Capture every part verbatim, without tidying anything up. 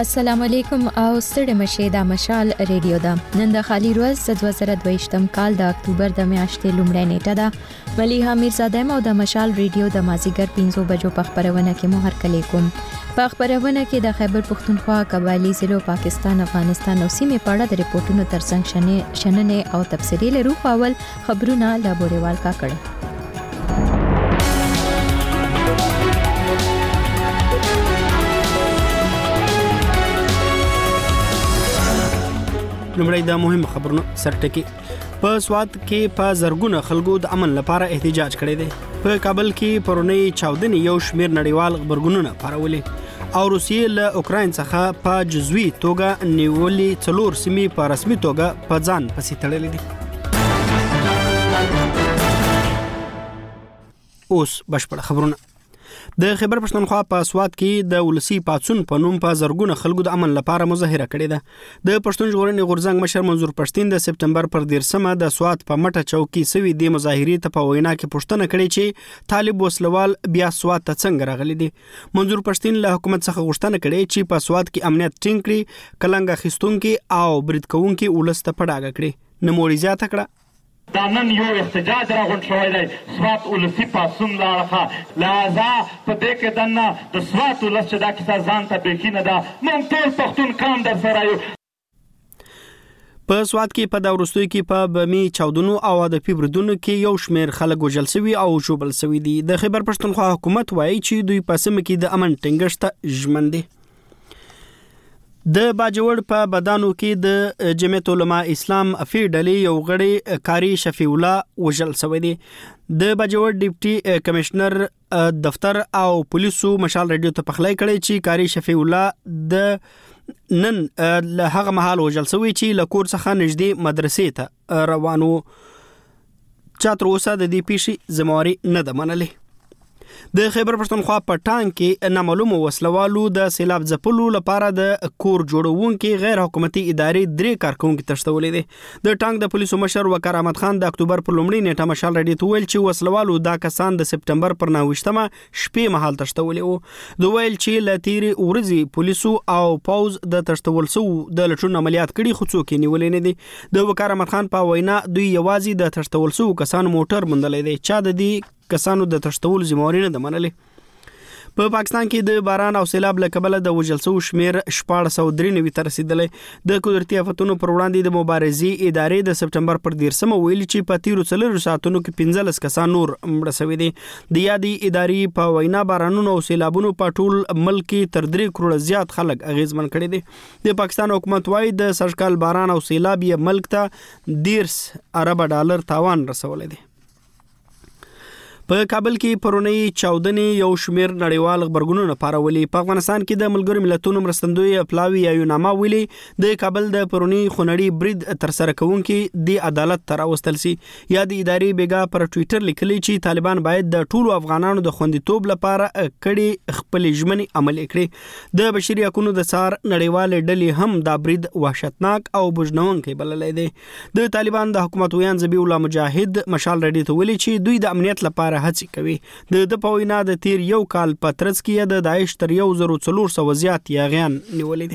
السلام علیکم او ستړي مشه د مشال ریډیو دا نن د خالی روز د دوه زره دوه کال د اکتوبر د میاشتې لومړۍ نیټه ده مليحه میرزاده مو د مشال ریډیو د مازیګر پنځه بجو په خبرونه کې مو هر کلی کوم په خبرونه کې د خیبر پختونخوا قبایلی ضلعو پاکستان افغانستان او سیمې په اړه د ریپورتونو ترڅنګ شنه شننه او تفصیلي لرو اول خبرونه لا بوريوال کا کړه لومړی د مهم خبرونو سرټکی په سوات کې په زرګونه خلکو د امن لپاره احتجاج کړی دی په کابل کې پرونی چاودنې یو شمیر نړیوال خبرګونونه خپرولې او روسیې له اوکراین څخه په جزوي توګه نیولې څلور سیمې په رسمي توګه په ځان پسې تړلې دي اوس بشپړ خبرونه د خیبر پښتونخوا په سوات کې د ولسی پاتسون په نوم په زرګونه خلکو د امن لپاره مظاهره کړې ده د پښتون ژغورنې غورځنګ مشر منظور پښتين د سپټمبر پر دیرشمه د سوات په مټه چوکي سوي د مظاهرې ته په وینا کې پښتنه کړې چې طالب وسلوال بیا سوات ته څنګه راغلي دي منظور پښتين له حکومت څخه غوښتنه کړې چې په سوات کې امنیت ټینګ کړي کلنګ خستونکي او برید کوونکي ولست په ډاګه کړي نموړي زیاته کړه دا نن یو احتجاج راغونډ شوی دی سوات ولسی پاسون لاړه لہذا په دې کې دنه د سوات ولس چې دا کیسه ځان ته بیخي نه ده موږ ټول پښتون قوم در سره یو په سوات کې په دا وروستیو کې په بمی چاودنو او د پیبردونو کې یو شمیر خلک وژل شوي او ژوبل شوي دي د خیبر پښتونخوا حکومت وایي چې دوی په سیمه کې د امن ټینګښت ژمن دي د باجوړ په بدانو کې د جمعیت علماء اسلام افی ډلې یو غړي کاری شفیع الله وژل شوی دی د باجوړ ډیپټي کمشنر دفتر او پولیسو مشال ریډیو ته پخلای کړي چې کاری شفیع الله د نن له هغه مهال وژل شوی چې لکور څخه نږدې مدرسې ته روانو چاتر اوسه د دې پیښې ذمہواری نه ده منلې د خیبر پښتونخوا په ټانګ کې نامعلومه وسلوالو د سیلاب ځپلو لپاره د کور جوړونکو غیر حکومتي ادارې درې کارکونکو تشتولې دي د ټانګ د پولیسو مشر وقار احمد خان د اکتوبر پر لومړۍ نیټه مشال ریډیو ته ویل چې وسلوالو دا کسان د سپټمبر پر نهه شپې مهال تشتولې وو د ویل چې لتیری ورځي پولیسو او پوز د تشتول سو د لټون عملیات کړي خو څوک نیولې نه دي د وقار احمد خان په وینا دوی یوازې د تشتول سو کسان موټر مندلې دي چا د دې کسانو د تشتول ذمہواری نه ده منلې په پاکستان کې د باران او سیلاب له کبله د وژل شوو شمیر شپاړس سوه درې نوي ته رسیدلی د قدرتي آفتونو پر وړاندې د مبارزې ادارې د سپټمبر پر دیرشمه ویلي چې په تیرو څلورو ساعتونو کې پنځلس کسان نور مړه شوي دي د یادې ادارې په وینا بارانونو او سیلابونو په ټول ملک کې تر درې کروړه زیات خلک اغیزمن کړي دي د پاکستان حکومت وايي د سږکال باران او سیلاب یې ملک ته ډیرس ارب ډالر تاوان رسولی دی په کابل کې پرونی چاودنې یو شمیر نړیوال خبرګونونه خپرولې په افغانستان کې د ملګرو ملتونو مرستندوی پلاوی یا یوناما ویلي د کابل د پرونی خونړي برید تر سره کوونکي د عدالت تر اوستل سي یا د ادارې بیګا پر ټوئیټر لیکلي چې طالبان باید د ټولو افغانانو د خوندیتوب لپاره کړي خپل ژمنې عملي کړي د بشري حقوقو د څار نړیوال ډلې هم دا برید وحشتناک او بوجنونکی بللی دی د طالبان د حکومت ویان ذبیح الله مجاهد مشال ریډیو ته ویلي چې دوی د امنیت لپاره هڅې کوي د د پوینا د تیر یو کال په ترڅ کې د داعش تر یو زرو څلور سوه زیات یاغیان نیولې دي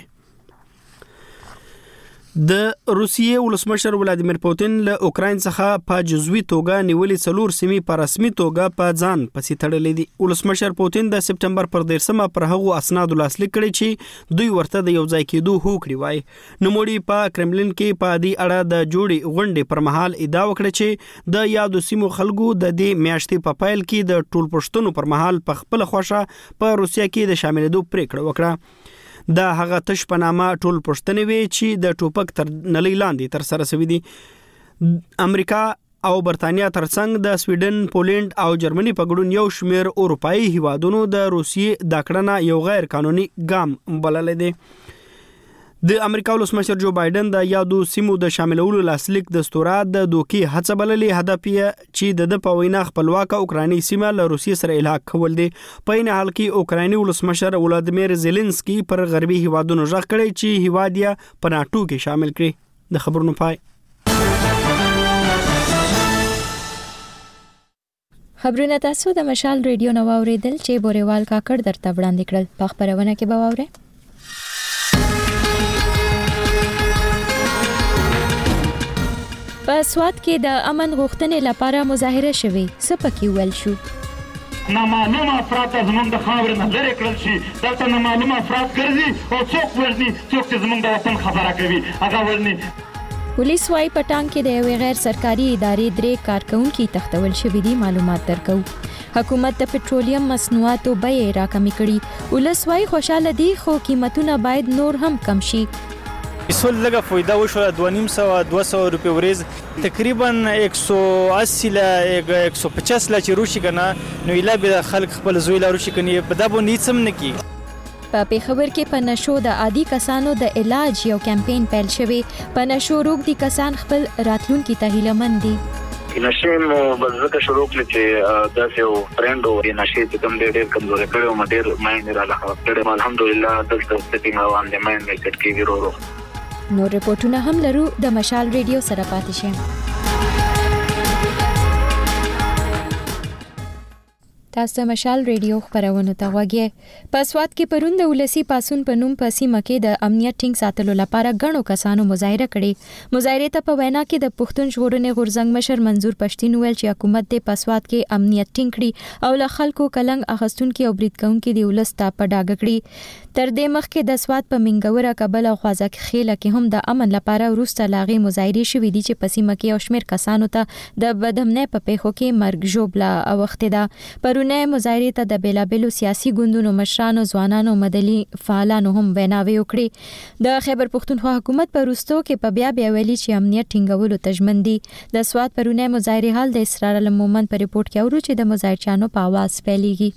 د روسیې ولسمشر ولادیمیر پوتین له اوکراین څخه په جزوي توګه نیولې څلور سیمې په رسمي توګه په ځان پسې تړلې دي ولسمشر پوتین د سپټمبر پر دیرشمه پر هغو اسنادو لاسلیک کړي چې دوی ورته د یو ځای کېدو هوکړې وایي نوموړي په کرملین کې په دې اړه د جوړې غونډې پر مهال ادعا وکړه چې د یادو سیمو خلکو د دې میاشتې په پیل کې د ټول پښتنو پر مهال په خپل خوښه په روسیه کې د شاملېدو پریکړه وکړه دا هغه تش په نامه ټول پښتنې وي چې د ټوپک تر نلۍ لاندې تر سره شوي دي امریکا او برتانیا ترڅنګ د سویډن پولینډ او جرمني په ګډون یو شمیر اروپایي هیوادونو د روسیې دا کړنه یو غیر قانوني ګام بللی دی د امریکا ولسمشر جو بایدن د یادو سیمو د شاملولو لاسلیک دستوره د دوکې هڅه بللې هدف یې چې د په وینا خپلواکه اوکراني سیمه له روسیې سره الحاق کول دي په این حال کې اوکراني ولسمشر ولادیمیر زيلنسکي پر غربي هیوادونو ژغ کړی چې هیواد یې په ناټو کې شامل کړي د خبرونو پای خبرونه تاسو د مشال ریډیو نو اوریدل چې بوريوال کاکړ درته وړاندې کړل په خبرونه کې به واورئ په سوات کې د امن غوښتنې لپاره مظاهره شوې. څه پکې ویل شو؟ نامعلوم افراد زمونږ د خاورې نه لرې کړل شي. دلته نامعلوم افراد ګرځي او څوک وژني، څوک چې زمونږ د وطن خبره کوي هغه وژني. پولیس وايي په ټانک کې د یوې غیر سرکاري ادارې درې کارکونکي تښتول شوي دي. معلومات درکو. حکومت د پټرولیم مصنوعاتو بیې راکمې کړي. ولس وايي خوشاله دي خو قیمتونه باید نور هم کم شي. اصول لږه فایده وشوله، دوه نیم سوه دوه سوه روپۍ ورځ تقریبا یک سو اسی له یک سو پچاس له چې روشي کنه نو ایله به خلک خپل زوی له روشي کني په دا باندې هیڅ هم نه کیږي. په پیښور کې په نشو د عادي کسانو د علاج یو کمپاین پیل شوی. په نشو روغ دي کسان خپل راتلونکي ته هیلهمند دي. نشې مو بزګه شروع کړې چې داسې یو فرند او نشې چې کوم ډېر کمزورې کړی او ډېر ماینډ را لغوه الحمدلله دلته سټینګ روان دی ماینډ مې کټ کېږي ورو ورو. نور رپورټونه هم لرو. د مشال ریډیو سره پاتې شئ. تاسو مشال ریډیو خبرونه ته غوږی. په سوات کې پرون د ولسی پاسون په نوم په سیمه کې د امنیت ټینګ ساتلو لپاره غنو کسانو مظاهره کړې. مظاهره ته په وینا کې د پښتون ژغورنې غورځنګ مشر منظور پښتین ویل چې حکومت د په سوات کې امنیت ټینګ کړي او له خلکو کلنګ اخستونکو او بریدکونکو دی ولستا په ډاګ کړي. تر دې مخکې د سوات په منګوره کابل او خوازک خېله کې هم د امن لپاره وروسته لاغي مظاهره شوې دي چې په سیمه کې او شمیر کسانو ته د بدامنۍ په پیښو کې مرګ ژوبله اوخته ده. پرونه مظاهره ته د بیلابلو سیاسي ګوندونو مشرانو، ځوانانو، مدني فعالانو هم ویناوي وکړي. د خیبر پښتونخوا حکومت په وروستو کې په بیا بیا ویلي چې امنیت ټینګولو تجمن دي. د سوات پرونه مظاهره حال د اسرار المومن په ریپورت کې اورو چې د مظاهرچانو په आवाज پیلېږي.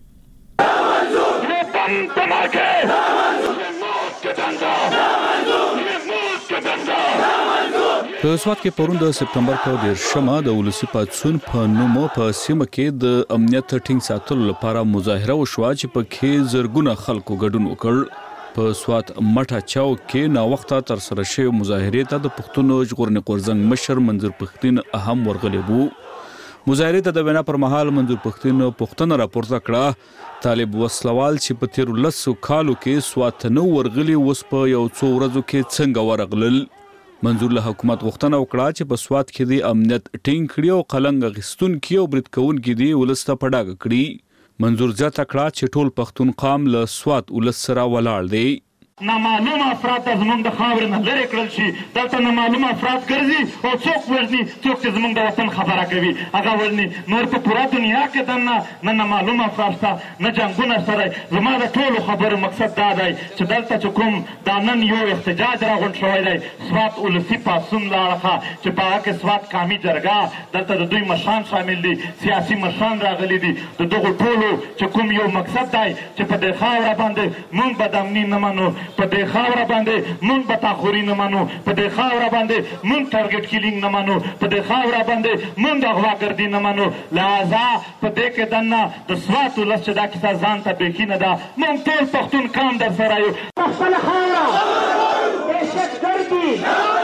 په سوات کې پرون د سپتمبر په دیرشمه د ولسی پاتسون په نومو په سیمه کې د امنیت ټینګ ساتلو لپاره مظاهره وشوه چې په کې زرګونه خلکو ګډون وکړ. په سوات مټه چاو کې نا وخته تر سره شوی مظاهره ته د پښتون ژغورنې غورځنګ مشر منظور پښتین اهم ورغلی وو. مظاهره ته د وینا پر مهال منظور پښتین پښتنه راپورته کړه طالب وسلوال چې په تیر لسو کالو کې سوات نو ورغلی وس په یو څو ورځو کې څنګه ورغلل. منظور له حکومت غوښتنه وکړه چې په سوات کې د امنیت ټینګ کړي او قلنګ غستونکي او بریدکونکي دی ولسته په ډاګه کړي. منظور زیاته کړه چې ټول پښتون قام له سوات ولس سره ولاړ دی. نامعلوم افراد زمونږ د خاورې نه لرې کړل شي. دلته نامعلوم افراد ګرځي او څوک وژني، څوک چې زمونږ د وطن خبره کوي هغه وژني. نور په پوره دنیا کې دننه نه نامعلوم افراد شته نه جنګونه سره. زما د ټولو خبرو مقصد دا دی چې دلته چې کوم دا نن یو احتجاج راغونډ شوی دی سوات ولسي پاسون لاړه چې په هغه کې سوات قامي جرګه دلته د دوی مشران شامل دي، سیاسي مشران راغلي دي. د دغو ټولو چې کوم یو مقصد دی چې په دې خاوره باندې مونږ بدامني نه منو، په دې خاوره باندې مونږ بتاخوري نه منو، په دې خاوره باندې مونږ ټارګټ کیلینګ نه منو، په دې خاوره باندې مونږ اغواګردي نه منو. لہذا په دې کې دننه د سوات ولس چې دا کیسه ځان ته بیخي نه ده. مونږ ټول پښتون قام در سره یو. خپله خاوره دهشتګردي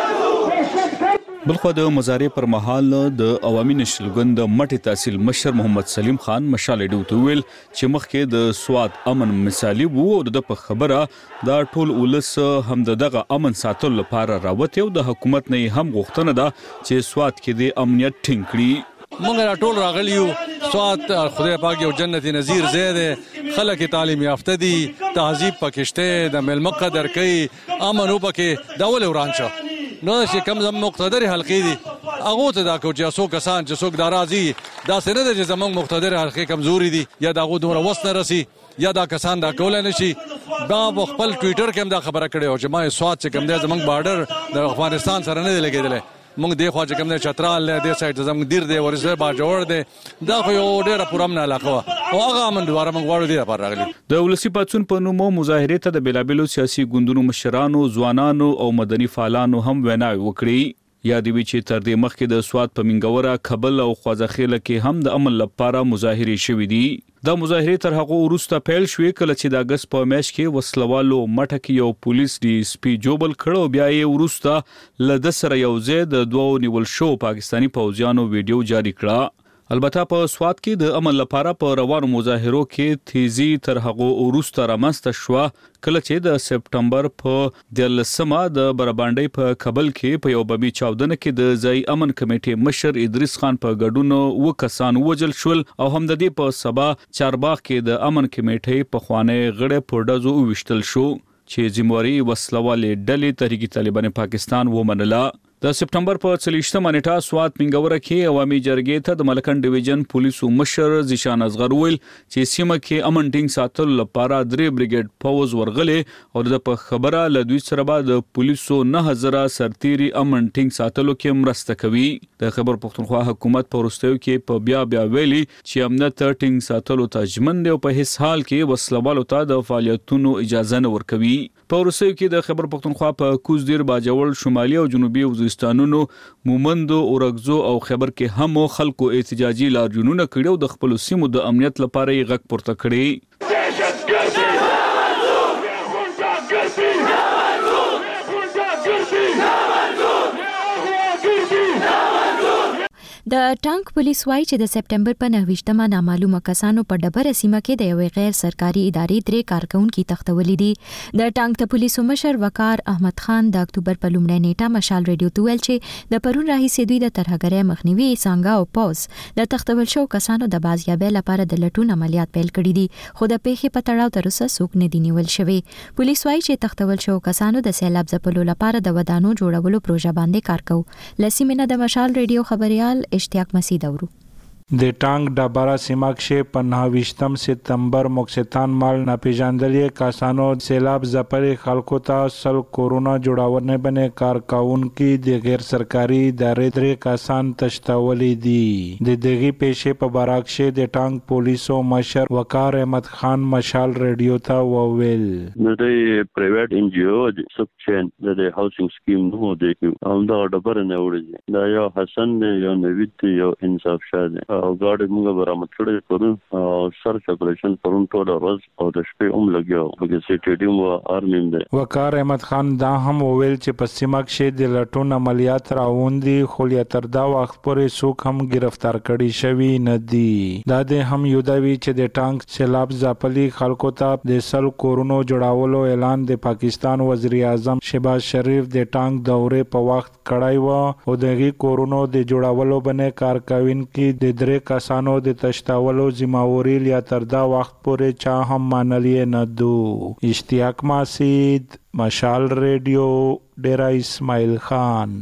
بلخو د مظاهرې پر مهال د عوامي نشل ګوند مټي تحصیل مشر محمد سلیم خان مشال ډیو ویل چې مخکې د سوات امن مثالي وو او د په خبره دا ټول ولس هم دغه امن ساتلو لپاره راوته او د حکومت نه هم غوښتنه ده چې سوات کې د امنیت ټینګ کړي. موږ ټول راغلیو سوات خدای پاک یو جنت نظیر ځای دی، خلک تعلیم یافته دي، تهذیب پکشته د ملمه قدر کوي، امن وبکه دا ول وران شو. نو چې کم زم مقتدر حلقې دي هغه ته دا کو چې څو کسان چې څوک ناراضي دا سره د زمونږ مقتدر حلقې کمزوري دي یا دا غو دومره وسنه رسی یا دا کسان دا کول نه شي. دا خپل ټوئیټر کې هم دا خبره کړې او چې ما سوات چې کم دی زمونږ بارډر د افغانستان سره نه لګیدل. مونږ دی خو چې کوم د چترال له دې سایت زموږ دیر دی ورسره با جوړ دی دا خو یو ډیره پرامن علاقه او هغه من دواره موږ وړو دی لپاره راغلي. د ولسی پاتسون په نومو مظاهره ته د بیلابلو سیاسي ګوندونو مشرانو، ځوانانو او مدني فعالانو هم ویناوي وکړي. یا دی چې تر دې مخکې د سوات په منګوره، کابل او خوازخېله کې هم د امن لپاره مظاهره شوې دي. دا مظاهره تر هغه وروسته پیل شوې کله چې د اگست په میاشت کې وسلوالو مټه کې یو پولیس ډي اس پي جوبل کړو، بیا یې وروسته له د سره یو ځای د دوو نیول شو پاکستاني پوځیانو ویډیو جاری کړه البته په سواد کې د امن لپاره په روانو مظاهرو کې تیزی تر هغه وروسته رامنځته شو کله چې د سپټمبر په دلسمه د برابانډي په کابل کې په یو بمی چاودنه کې د ځای امن کمیټې مشر ادریس خان په ګډون و کسان وجل شول او هم د دې په سبا چارباغ کې د امن کمیټې په خوانه غړې پردازو وشتل شو چې زمواري وسلوالې ډلې تحریک طالبان پاکستان ومنله. د سپټمبر په څلوېښتمه نیټه سوات منګوره کې عوامي جرګې ته د ملکن ډیویژن پولیسو مشر زیشان اصغر ویل چې سیمه کې امن ټینګ ساتلو لپاره درې بریګیډ پوز ورغلې او د په خبره له دوی سره به د پولیسو نه هزاره سرتيري امن ټینګ ساتلو کې مرسته کوي. د خیبر پختونخوا حکومت په وروستیو کې په بیا بیا ویلي چې امنیت ټینګ ساتلو ته ژمن دی او په هیڅ حال کې وسلوالو ته د فعالیتونو اجازه نه ورکوي. په وروستیو کې د خیبر پختونخوا په کوزدیر باجوړ شمالي او جنوبي ستانونو مومندو اورګزو او خیبر کې هم خلکو احتجاجي لاریونونه کړي او د خپل سیمو د امنیت لپاره یې غږ پورته کړي. د ټانک پولیس وایي چې د سپټمبر په نهویشتمه نامعلومه کسانو په ډبره سیمه کې د یوې غیر سرکاري ادارې درې کارکونکي تښتولي دي. د ټانک د پولیسو مشر وقار احمد خان د اکتوبر په لومړۍ نیټه مشال ریډیو ته ویل چې د پرون راهیسې دوی د ترهګرۍ مخنیوي څنګه او پوز د تښتول شو کسانو د بازیابۍ لپاره د لټون عملیات پیل کړي دي خو د پیښې په تړاو تر اوسه څوک نه دي نیول شوي. پولیس وایي چې تښتول شو کسانو د سیلاب ځپلو لپاره د ودانو جوړولو پروژه باندې کار کوي. لسیمنه د مشال ریډیو خبريال اشتیاق مسعود اورو. د ټانک ډبره سیمه کې په نهویشتم سپتمبر مکستان مال ناپیژاندلې کسانو سیلاب ځپلي خلکو ته سل کورونا جوړاونه باندې کارکونکي د غیر سرکاري ادارې درې کسان تښتولي دي. د دغه پیښې په براکشه د ټانک پولیسو مشر وقار احمد خان مشال ریډیو ته وویل د پرایویټ ان جی او د سب چین د هاوسینګ سکیم نو د هم دا ډبره نه وړي دا یو حسن یو نوید یو انصاف شاده او ګاډي موږ برامت کړی پرون او سرچ اپریشن پرون ټول ورځ او د شپې هم لګیو په سټیډیم او ارمیم دی. وقار احمد خان دا هم وویل چې په سیمه کې د لټون عملیات راوندي خو تر دا وخت پورې څوک هم گرفتار کړي شوی نه دي. دا د هم یو دا وی چې د ټانک سیلاب ځپلي خلکو ته د سل کورونو جوړاولو اعلان د پاکستان وزیر اعظم شهباز شریف د ټانک دورې په وخت کړای و او دغه کورونو د جوړاولو باندې کارکوونکي د درې کسانو د تشتاولو ذمہواری لیا تر دا وخت پورې چا هم مانلی نه دو. اشتیاق مسعود مشال ریډیو ډیرا اسماعیل خان.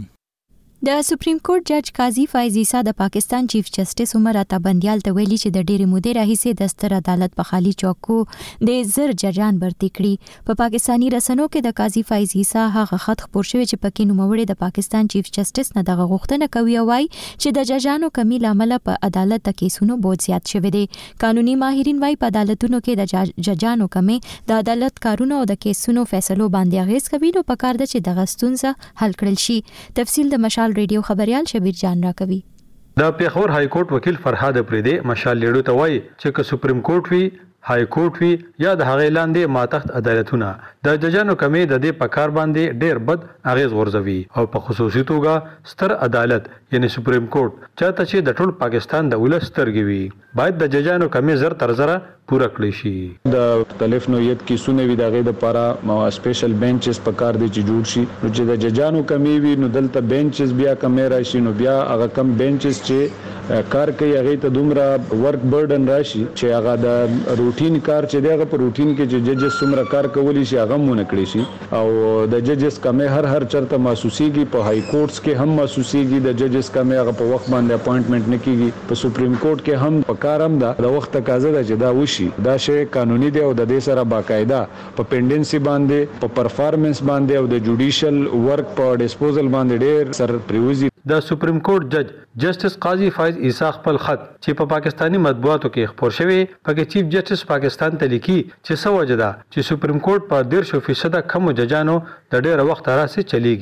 د سپریم کورټ جج قاضي فایز عیسی د پاکستان چیف جسټس عمر عطا بندیال ته ویلي چې د ډېرې مودې راهیسې د ستر عدالت په خالي چوکو د زر ججان برتي کړي. په پاکستاني رسنیو کې د قاضي فایز عیسی هغه خط خپور شوی چې پکې نوموړی د پاکستان چیف جسټس نه دغه غوښتنه کوي او وايي چې د ججانو کمی لامل په عدالت د کیسونو بوج زیات شوی دی. قانوني ماهرین وايي په عدالتونو کې د ججانو کمی د عدالت کارونو او د کیسونو فیصلو باندې اغیز کوي نو پکار ده چې دغه ستونزه حل کړل شي. تفصیل د مشال ریډیو خبريال شبیر جان را کوي. د پیښور های کورټ وکیل فرهاد پریدي مشال لیډو ته وایي چې که سپریم کورټ وی های کورټ وی یا د هغې لاندې ماتحت عدالتونه د ججانو کمی د دې په کار باندې ډېر بد اغیز غورځوي او په خصوصي توګه ستر عدالت یعنی سپریم کورټ چاته چې د ټول پاکستان د ولس سترګې وي باید د ججانو کمی زر تر زره پوره کړی شي. د مختلف نوعیت کیسونه وي د هغې دپاره سپیشل بینچز په کار دی چې جوړ شي نو چې د ججانو کمی وي نو دلته بینچز بیا کمی راشي نو بیا هغه کم بینچز چې کار کوي هغې ته دومره ورک برډن راشي چې هغه د روټین کار چې دی هغه په روټین کې چې ججز څومره کار کولی شي هغه هم ونه کړی شي او د ججز کمی هر هر چرته محسوسیږي. په های کورټس کې هم محسوسیږي د ججز کمی هغه په وخت باندې اپوینټمنټ نه کیږي. په سپریم کورټ کې هم په کار هم ده د وخت تقاضا ده چې دا وشي. دا شی قانوني دی او د دې سره باقاعده په پینډنسي باندې په پرفارمنس باندې او د جوډیشل ورک په ډیسپوزل باندې ډېر سر پریوزي. د سپریم کورټ جج جسټس قاضي فایز عیسی خپل خط چې په پاکستانی مطبوعاتو کې خپور شوی پکې چیف جسټس پاکستان ته لیکي چې څه وجه ده چې سپریم کورټ په ډېر شو فیصد کم ججانو د ډېر وخت راځي چلیږي.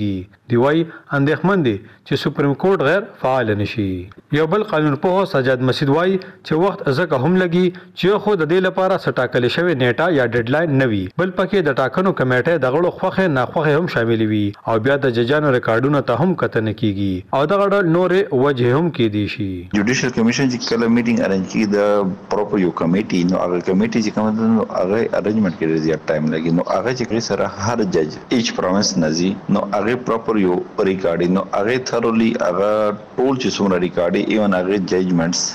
دی وايي اندېښمن دي چې سپریم کورټ غیر فعال نشي. یو بل قانون پوه سجاد مسعود وايي چې وخت ځکه هم لګي چې خو د دې لپاره سټاکل شوی نیټه یا ډیډلاین نه وي، بل پکې د ټاکنو کمیټه د غړو خوخه ناخوخه هم شامل وي او بیا د ججانو ریکارډونو ته هم کتنه کیږي او د غړو نورې وجه هم کې دي شي. جوډیشل کمیشن چې کله میټینګ ارنج کی د پروپر یو کمیټي نو هغه کمیټي چې کوم نو هغه ارنجمنت کې زیات ټایم لګي نو هغه چې سره هر جج ایچ پروینس نزي نو هغه پروپر یو ریکارډینګ نو هغه تھرولی هغه ټول چې څومره ریکارډي ایون هغه ججمنټس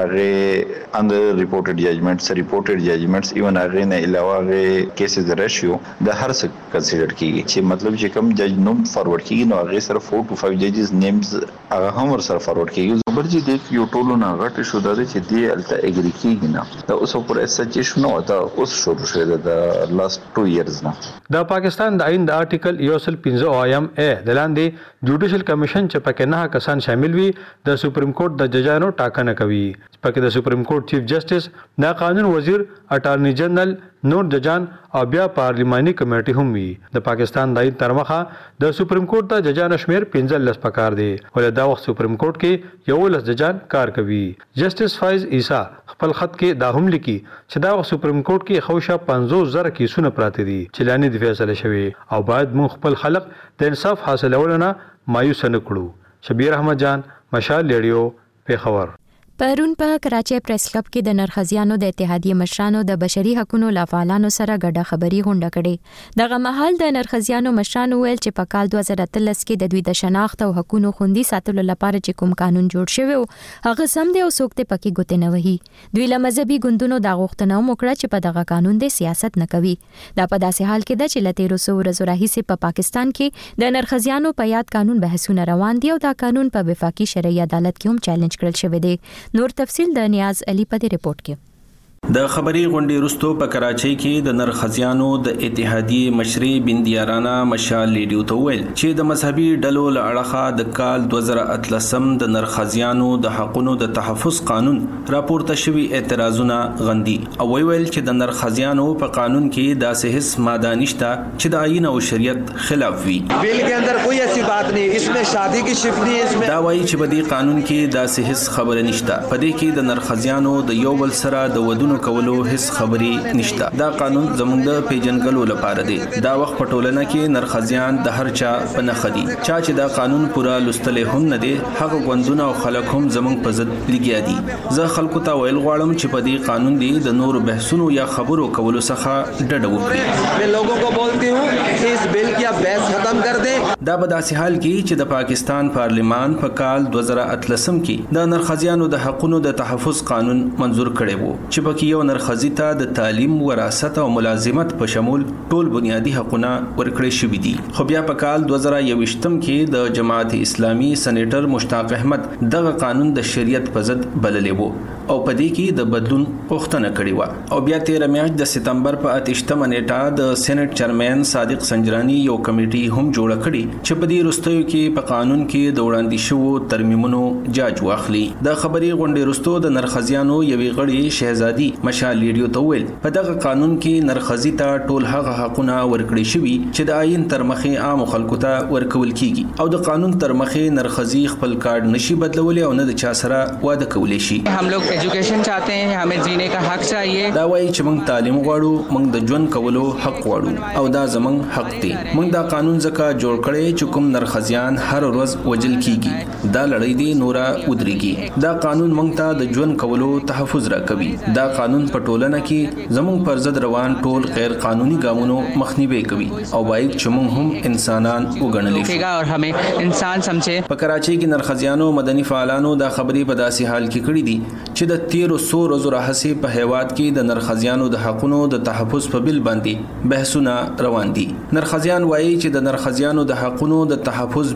هغه اندر ریپورټډ ججمنټس ریپورټډ ججمنټس ایون هغه نه علاوه هغه کیسز ریشیو د هر څه کنسیډر کیږي چې مطلب چې کوم جج نوم فارورډ کیږي نو هغه سره four to five ججز نیمز هغه هم ور سره فارورډ کیږي. بل چې د یو ټولو نه غټ شو د چې دی الته اګری کیږي نه دا اوس پر اسچ نو دا اوس شروع شوه د لاست two years نه. د پاکستان د آئین د آرټیکل یو سل پنځه اویم ا د لاندې جوډیشل کمیشن چې پکې نه کسان شامل وي د سپریم کورټ د ججانو ټاکنه کوي. پکې د سپریم کورټ چیف جسټس، د قانون وزیر، اټارنی جنرال، نور ججان او بیا پارلیماني کمیټه هم وي. د پاکستان د آئین تر مخه د سپریم کورټ د ججانو شمیر پنځلس پکار دی ولې دا وخت سپریم کورټ کې یو لس ججان کار کوي. جسټس فایز عیسی خپل خط کې دا هم لیکي چې دا وخت سپریم کورټ کې خوشا پنځوس زره کیسونه پراته دي چې لاندې د فیصله شوی او باید موږ خپل خلک د انصاف حاصلولو نه مایوس نه کړو. شبیر احمد جان، مشال ریډیو، پیښور. پرون په کراچۍ پریس کلب کې د نرخزیانو د اتحادیې مشرانو د بشري حقوقو لافعالانو سره ګډه خبري غونډه کړې. دغه مهال د نرخزیانو مشرانو ویل چې په کال دوه زره اتلس کې د دوی د شناخت او حقوقو خوندي ساتلو لپاره چې کوم قانون جوړ شوی و هغه سم دی او څوک ته پکې ګوتې نه وهي. دوی له مذهبي ګوندونو دا غوښتنه وکړه چې په دغه قانون د سیاست نه کوي. دا په داسې حال کې ده چې له تیرو سوو ورځو راهیسې په پاکستان کې د نرخزیانو په یاد قانون بحثونه روان دي او دا قانون په وفاقي شرعي عدالت کې هم چیلنج کړل شوی دی. نور تفصیل د نیاز علي په دې رپورت کې. د خبري غونډې وروسته په کراچۍ کې د نرخزیانو د اتحادیې مشري بندیارانا مشال ریډیو ته ویل چې د مذهبي ډلو له اړخه د کال دوه زره اتلسم د نرخزیانو د حقوقو د تحفظ قانون راپورته شوی اعتراضونه غندي او ویل چې د نرخزیانو په قانون کې داسې هیڅ ماده نشته چې د آئین او شریعت خلاف وي. بل کې اندر کوئی ایسی بات نہیں، اس میں شادی کی شرط نہیں، اس میں دا وایي چې په دې قانون کې داسې هیڅ خبره نشته. په دې کې د نرخزیانو د یو بل سره د ودونو کولو هیڅ خبري نشته. دا قانون زموږ د پیژنګلو لپاره دی. دا وخت په ټولنه کې نرخزیان د هر چا په نخ دي. چا چې دا قانون پورا لستلې هم نه دی هغه غوندونه او خلک هم زموږ په ضد لګیا دي. زه خلکو ته ویل غواړم چې په دې قانون دی د نور بحثونو یا خبرو کولو څخه ډډه وکړي. میں لوگوں کو بولتی ہوں کہ اس بل کی بحث ختم کر دیں. دا په داسې حال کې چې د پاکستان پارلیمان په کال دوه زره اتلسم کې د نرخزیانو د حقوقو د تحفظ قانون منزور کړی وو چې پکې یو نرخزی ته د تعلیم، وراثت او ملازمت په شمول ټول بنیادی حقوقونه ورکړل شوي دي. خو بیا په کال دوه زره یوویشتم کې د جماعت اسلامي سېنیټر مشتاق احمد دغه قانون د شریعت په ضد بللی وو او په دې کې د بدلون غوښتنه کړې وه. او بیا تیره میاشت د سپتمبر په اتهشتمه نیټه د سېنیټ چیرمن صادق سنجرانی یو کمیټي هم جوړه کړې چې په دې وروستیو کې په قانون کې د وړاندې شوو ترمیمونو جاج واخلي. د خبري غونډې وروسته د نرخزیانو یوې غړي شهزادي مشال ریډیو ته ویل په دغه قانون کې نرخزی ته ټول هغه حقونه ورکړي شوي چې د آئین تر مخې عام خلکو ته ورکول کیږي او د قانون تر مخې نرخزی خپل کارت نشي بدلولی او نه د چا سره واده کولی شي. हम लोग एजुकेशन चाहते हैं, हमें जीने का हक चाहिए. دا وایي چې موږ تعلیم غواړو، موږ د ژوند کولو حق غواړو او دا زموږ حق دی. موږ دا قانون ځکه جوړ کړی چې کوم نرخزیان هر ورځ وجل کیږي دا لړۍ دی نورا ودرېږي. دا قانون موږ ته د ژوند کولو تحفظ راکوي. دا قانون په ټولنه کې زموږ پر ضد روان ټول غیر قانوني ګامونو مخنیوي کوي او باید چې موږ هم انسانان وګڼل شي او همه انسان سمجھے. په کراچۍ کې نرخزیانو مدني فعالانو دا خبرې په داسې حال کې کړې دي چې د تیرو سو ورځو راهیسې په هیواد کې د نرخزیانو د حقوقو د تحفظ په بل باندې بحثونه روان دي. نرخزیان وایي چې د نرخزیانو د حقوقو د تحفظ بل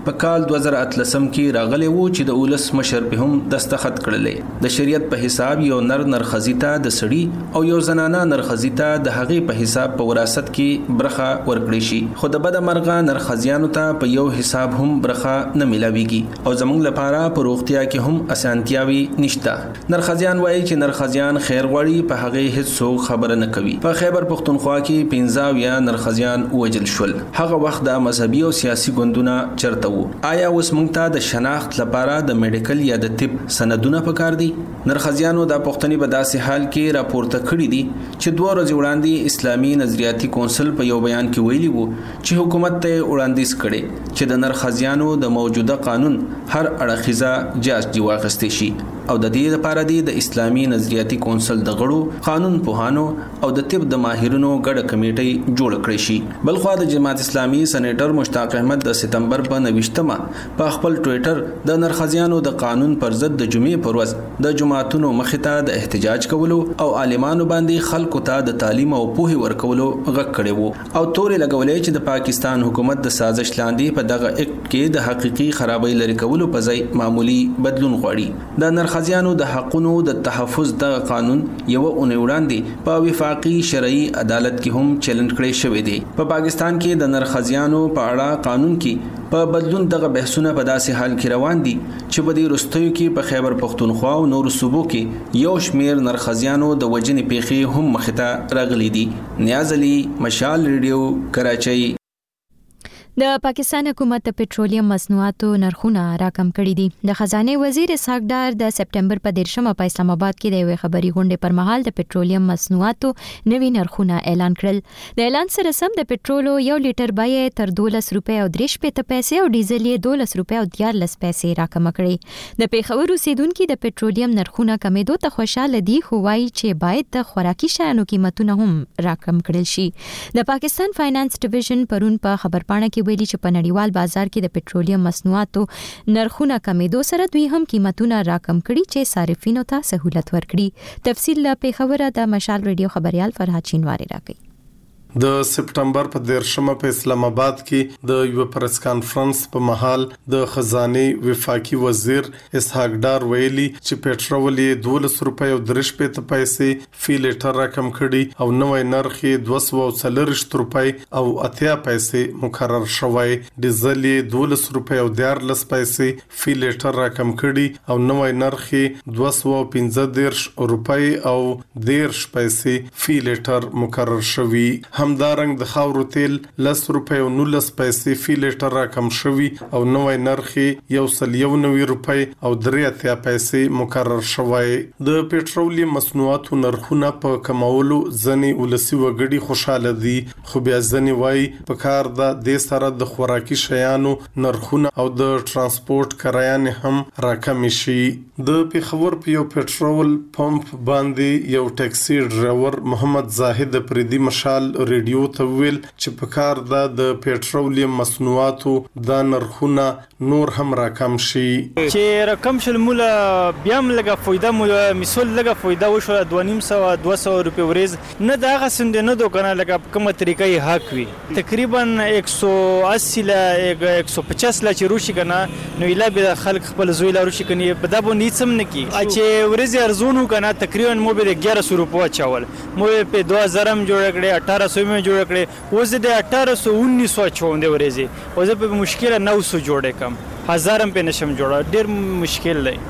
په کال دوه زره اتلسم کې راغلی و چې د ولس مشر په هم دستخط کړلې د شریعت په حساب یو نر نرخزی ته د سړي او یو زنانه نرخزی ته د هغې په حساب په وراثت کې برخه ورکړي شي خو د بده مرغه نرخزیانو ته په یو حساب هم برخه نه ملاويږي او زموږ لپاره په روغتیا کې هم اسانتیاوي نشته نرخزیان وایي چې نرخزیان خیر غواړي په هغې هیڅ خبره نه کوي په خیبر پختونخوا کې پنځه یا نرخزیان وجل شول هغه وخت د مذهبي او سیاسي ګوندونه چرته وو آیا اوس موږ ته د شناخت لپاره د میډیکل یا د طب سندونه پکار دي نرخزیانو د پښتني په داسې حال کې راپورته کړی دي چې دوه ورځې وړاندې اسلامي نظریاتي کونسل په یو بیان کې ویلي وو چې حکومت ته وړاندیز کړي چې د نرخزیانو د موجوده قانون هر اړخیزه جاج دی واغستې شي او د دې لپاره د اسلامي نظریاتي کونسل د غړو قانون پوهانو او د طب د ماهرینو ګډه کمیټه جوړ کړې شي بلخو د جماعت اسلامي سېنیټر مشتاق احمد د سپتمبر په نوښتمه په خپل ټوئیټر د نرخزیانو د قانون پر ضد د جمعې پر ورځ د جماعتونو مخې ته د احتجاج کولو او عالمانو باندې خلکو ته د تعلیم او پوهې ورکولو غږ کړی وو او تورې لګولې چې د پاکستان حکومت د سازش لاندې په دغه اکټ کې د حقيقي خرابۍ لري کولو په ځای معمولی بدلون غواړي د نرخزیانو د حقونو د تحفظ د قانون یو اونۍ وړاندې په وفاقي شرعي عدالت کې هم چیلنج کړی شوی دی په پاکستان کې د نرخزیانو په اړه قانون کې په بدلون دغه بحثونه په داسې حال کې روان دي چې په دې وروستیو کې په خیبر پختونخوا او نورو صوبو کې یو شمیر نرخزیانو د وجنې پیښې هم مخې ته راغلي دي نیاز علي مشال ریډیو کراچۍ د پاکستان حکومت د پټرولیم مصنوعاتو نرخونه راکم کړي دي د خزانه وزیر اسحاق ډار د سپتمبر په دیرشمه په اسلام آباد کې د یوې خبري غونډې پر مهال د پټرولیم مصنوعاتو نوي نرخونه اعلان کړل د اعلان سره سم د پټرولو یو لیټر بیه تر دولس روپۍ او درې شپېته پیسې او ډیزل یې دولس روپۍ او دیارلس پیسې راکم کړي د پیښور اوسیدونکو د پټرولیم نرخونه کمیدو ته خوشاله دي خو وايي چې باید د خوراکي شیانو قیمتونه هم راکم کړل شي د پاکستان فاینانس ډیویژن پرون په خبرپاڼه ویلي چې په نړیوال بازار کې د پټرولیم مصنوعاتو نرخونه کمیدو سره دوی هم قیمتونه راکم کړي چې صارفینو ته سہولت ورکړي تفصیل له پیښور د مشال ریډیو خبريال فرهاد چینواری راکړي د سپتمبر په دیرشمه په اسلام آباد کې د یو پریس کانفرنس په محل د خزانه وفاقي وزیر اسحاق ډار ویلي چې پټرول یې دولس روپۍ او درې شپېته پیسې فی لیټر رقم کړي او نوې نرخ یې دوه سوه څلور روپۍ او اتیا پیسې مقرر شوی ډیزل یې دولس روپۍ او دیارلس پیسې فی لیټر رقم کړي او نوې نرخ یې دوه سوه پنځه دېرش روپۍ او دېرش پیسې فی لیټر مقرر شوی همدارنګ د خاورو تیل لس روپۍ او نولس پیسې فی لیټر راکم شوی او نوې نرخ یو سل یو نوي روپۍ او درې اتیا پیسې مقرر شوی د پټرولیم مصنوعاتو نرخونه په کمولو ځنې ولسی وګړي خوشاله دي خو بیا ځنې وای په کار د سره د خوراکي شیانو نرخونه او د ترانسپورت کرایه هم راکم شي د پیښور په یو پټرول پمپ باندې یو ټاکسي ډرایور محمد زاهد پردي مشال ریډیو ته ویل چې په کار د پټرولیم مصنوعاتو د نرخونه نور هم راکم شي چې رقم شل مولا بیا هم لګه فایده مولا مثال لګه فایده وشو دوه نیم سو دوه سو روپۍ ورځ نه دا غسند نه دوکنه لګه کومه طریقې حق وي تقریبا یک سو اسی ل یک سو پچاس ل چې روشي کنه نو اله به خلک خپل زوی ل روشي کني په دا باندې سم نه کی چې ورځ ارزونو کنه تقریبا مو به اګیاره سو روپۍ چاول مو په دوه هزار م جوړ کړې اٹھارہ سو میں جوړ کړې اوس د اٹھارہ سو انیس سو چوندې ورځې اوس په مشکل نو سو جوړې کم هزار په نشم جوړه ډیر مشکل دی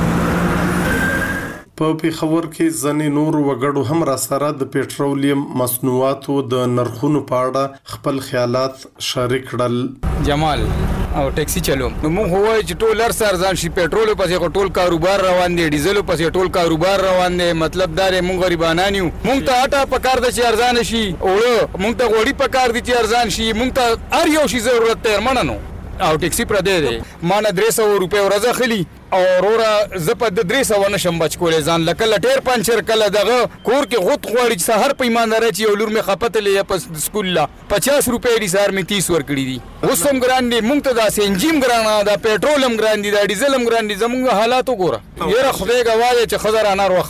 په پیښور کې ځنې نور وګړو هم را سره د پټرولیم مصنوعاتو د نرخونو په اړه خپل خیالات شریک کړل جمال او ټیکسي چلو نو موږ وایو چې ټول هر ارزان شي پټرول پسې ټول کاروبار روان دي ډیزل پسې ټول کاروبار روان دي مطلب دا دی موږ غریبانان یو موږ ته اټا پکار د چې ارزان شي او موږ ته غوړي پکار دي چې ارزان شي موږ ته هر یو شي ضرورت دی مننو او ټیکسي پر دی دی ما نه درې سوه روپۍ ورځ خلی او وروره زه په د درې سوه نشم بچ کولی ځان له کله ټیر پنچر کله دغه کور کې غوت غواړي چې سهار په ایماندارۍ چې یو لور مې خپتلې په سکول له پچاس روپۍ دي سهار مې تیس ورکړي دي اوس هم ګران دي موږ ته دا سینجي هم ګرانه دا پټرول هم ګران دي دا ډیزل هم ګران دي زموږ حالات وګوره یاره خدای ګواه دی چې ښځه رانه وخپوي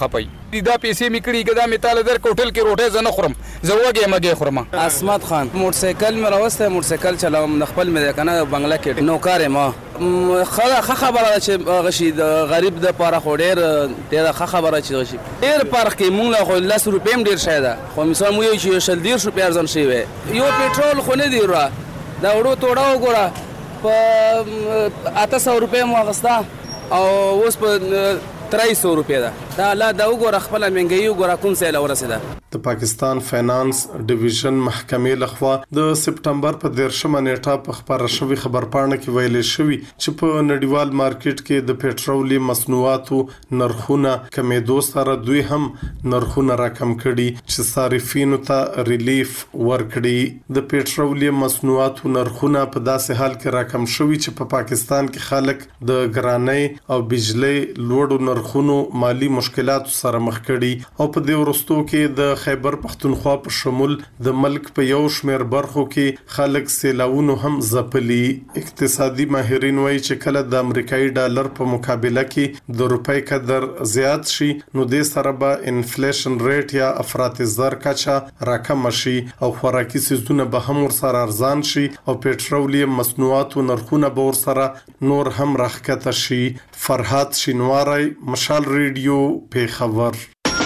دا پیسې می کړي کدا می تعالی در کوټل کې روټه زنه خورم زوګه مګه خورم. اسمت خان موټرسایکل مې راوسته موټرسایکل چلاوم د خپل مې کنه بنگلا کې نوکار ما خه خبره چې غشي غریب د پاره خو ډیر ډیر خبره چې غشي ډیر فرق کې مونږ له خو لس روپیم ډیر شایده خو مثال مو یو چې شل ډیر روپیا ارزان شي وي یو پېټرول خو نه دی را دا وړو توړه وګوره په اته سوه روپیا مو اغستا او اوس په ترای سو روپیا ده دا لا دا وګوره خپل منګي وګوره کوم څه لورسیده. د پاکستان فینانس ډیویژن محکمې لخوا د سپټمبر په دیرشمه نیټه په خبره شوی خبرپاڼه کې ویل شوی چې په نړیوال مارکیټ کې د پېټرولي مصنوعاتو نرخونه کمېدو سره دوی هم نرخونه راکم کړي چې صارفینو ته ریلیف ورکړي. د پېټرولي مصنوعاتو نرخونه په داسې حال کې راکم شوی چې په پا پاکستان کې خلک د ګرانۍ او بجلی لوړو نرخونو مالی مشکلاتو سره مخ کړي او په دې وروستو کې د خیبر پختونخوا په شمول د ملک په یو شمېر برخو کې خلک سیلاوونو هم ځپلي. اقتصادي ماهرین وایي چې کله د امریکایي ډالر په مقابله کې د روپۍ قدر زیات شي نو د سره به انفلیشن ریټ یا افراط زر کچا راکم شي او خوراکي سیزونه به هم ورسره ارزان شي او پېټرولیم مصنوعاتو نرخونه به ورسره نور هم راښکته شي. فرحات شینواری، مشال ریډیو، پیښور.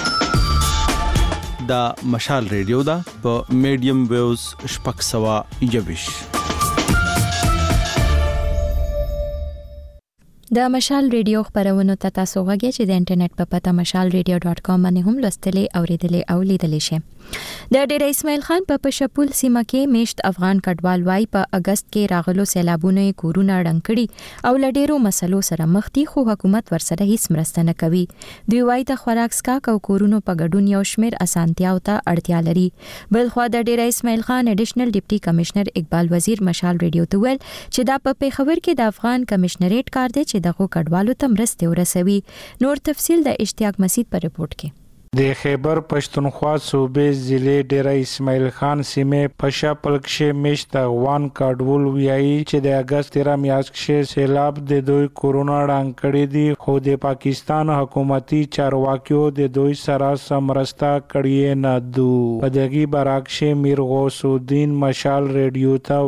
دا مشال ریډیو دا په میډیم ویوز شپږ سوه یوویش. د مشال ریډیو خبرونه ته تاسو غواړئ چې د انټرنیټ په پته مشال ریډیو ډاټ کام باندې هم لوستلې اوریدلې او لیدلې شئ. د ډیر اسماعیل خان په پشپول سیمه کې میشت افغان کډوال وای په اگست کې راغلو سیلابونه کورونه ړنګ کړي او لډیرو مسلو سره مخ دي خو حکومت ورسره هیڅ مرسته نه کوي. دوی وای د خوراک سکاک او کورونو په ګډون یو شمیر اسانتیاو ته اړتیا لري. بل خو د ډیر اسماعیل خان اډیشنل ډیپټي کمشنر اقبال وزیر مشال ریډیو ته ویل چې دا په پیښور کې د افغان کمشنریټ کار دی چې دغه کډوالو ته مرسته ورسوي. نور تفصیل د اشتیاق مسید په رپورت کې. د خیبر پښتونخوا صوبې ضلع ډیره اسماعیل خان سیمه پشا پلکشه میشت افغان کډوال ویایي چې د اگست تیرہ میاشت کې سیلاب د دوی کورونا ړنګ کړي دي خو د پاکستان حکومتي چارواکیو د دوی سره سمرسته کړي نه دو. په دغه برعکس میر غوث الدین مشال ریډیو ته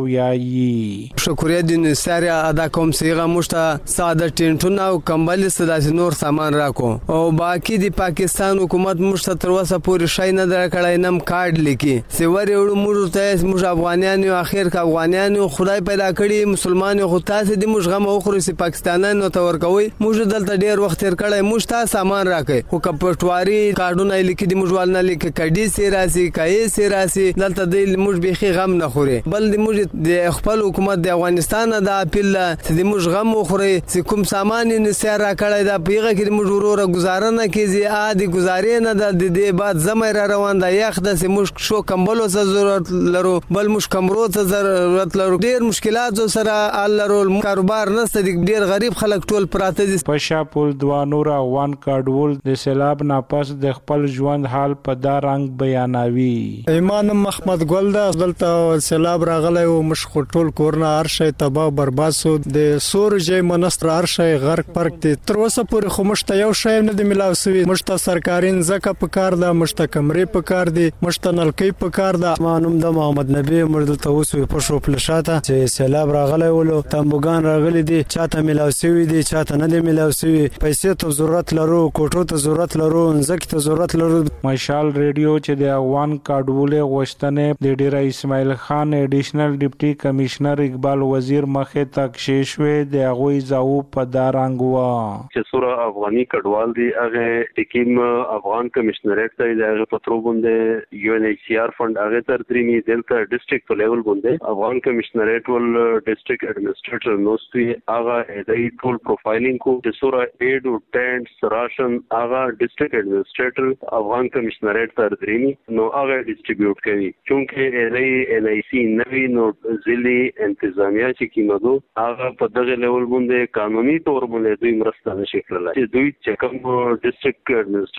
ویایي شکریه دین سره ادا کوم سیغه مشته ساده ټینټونه او کمبل سداس نور سامان راکو او باقی د پاکستان حکومت مشته تر وسه پورې شای نه درکړای نم کارت لیکي سیور یو موږ ته موږ افغانان یو اخر کا افغانان خدای پیدا کړی مسلمان خو تاسو د موږ غم او خوري سي پاکستانان نو تور کوي موږ دلته ډیر وخت تر کړای موږ ته سامان راکې خو کپټواري کارډونه لیکي د موږ ول نه لیکي کډي سي راسي کای سي راسي دلته د موږ بيخي غم نه خوري بل د موږ د خپل حکومت د افغانستان د اپیل د موږ غم خوري چې کوم سامان نه سي را کړای دا پیغه کې موږ وروره گزارنه کیږي ا دي گزارې نه د دې بعد زمای را روان ده یخ د سیموش شو کمبلو سره ضرورت لرو بل مش کمرو ته ضرورت لرو ډیر مشکلات سره ال لرو کاروبار نشته ډیر غریب خلک ټول پراته دي. پشا پول دوه نور افغان کډوال د سیلاب نه پس د خپل ژوند حال په دا رنګ بیانوي. ایمان محمد ګل دا دلته سیلاب راغلی او مش ټول کورونه هرشي تباہ برباد سو د سور جې منستر هرشي غرق پرک دي تر اوسه پورې خو مشته یو شی نه دی ملاو سوی مشته سرکارین زکه په کار ده مشته کمرې په کار دي مشته نلکې په کار ده. مانوم د محمد نبی مرد ته اوس په شو پلشاته چې سیلاب راغلی ولو تنبوګان راغلي دي چاته ملاو سوی دي چاته نه دي ملاو سوی پیسې ته ضرورت لرو کوټو ته ضرورت لرو زکه ته ضرورت لرو. مشال ریډیو چې د افغان کډوال غوښتنې د ډیر اسماعیل خان اډیشنل ډیپټي کمشنر اقبال وزیر مخه تک شیشوي د غوي زاو په دارنګ وا چې سوره افغاني کډوال دي هغه ټیکیم افغان کمشنریټ ته د پترو باندې یو ان ایچ سی آر فند هغه تر درې دلته ډیسټریکټ په لیول باندې افغان کمشنریټ ول ډیسټریکټ اډمنسټریټر نوستي هغه د ټول پروفایلینګ کو د سوره ایډ او ټینټس راشن هغه ډیسټریکټ اډمنسټریټر افغان کمشنریټ تر درې نو هغه ډیسټریبیوټ کوي چونکه ای ان ای سی نوی نو ضلعي انتظامیه چې کیمدو هغه په دغه لیول باندې قانوني تور باندې دوی مرسته نشي کولای چې دوی چې کوم ډیسټریکټ اډمنسټریټر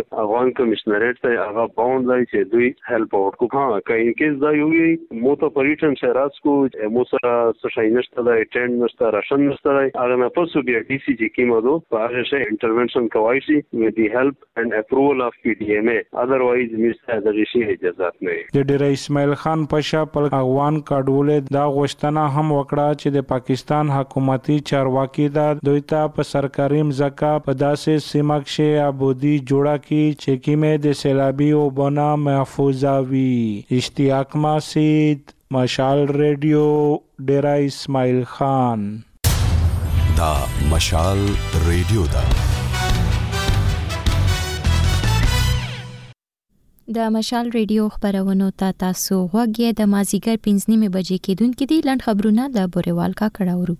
افغان کمشنریټ ته هغه باوند دی چې دوی هیلپ ورکو. ها که ان کیس دا یو مو ته پریټن شهرات کو مو سره سشاینشته دی ټند نشته راشن نشته دی هغه نه پسو بیا ډي سي چې کیمو دو په هغه شی انټرونشن کوي شي with the help and approval of P D M A otherwise مست د شي اجازه نه. د ډیر اسماعیل خان پاشا په افغان کډول دا غوښتنه هم وکړه چې د پاکستان حکومتي چارواکي دا دوی ته په سرکاري مزکا په داسې سیمه کې ابودي جوړه کی چې کیمه د سیلابي او بنا محفوظه وي. اشتیاق ماسید مشال ریډیو ډیر اسماعیل خان. دا مشال ریډیو دا د مشال ریډیو خبرونو ته تاسو غوږی د مازیګر پنځه نیمه بجې کېدونکې دي. لنډ خبرونه د بوريوال کا کړهورو.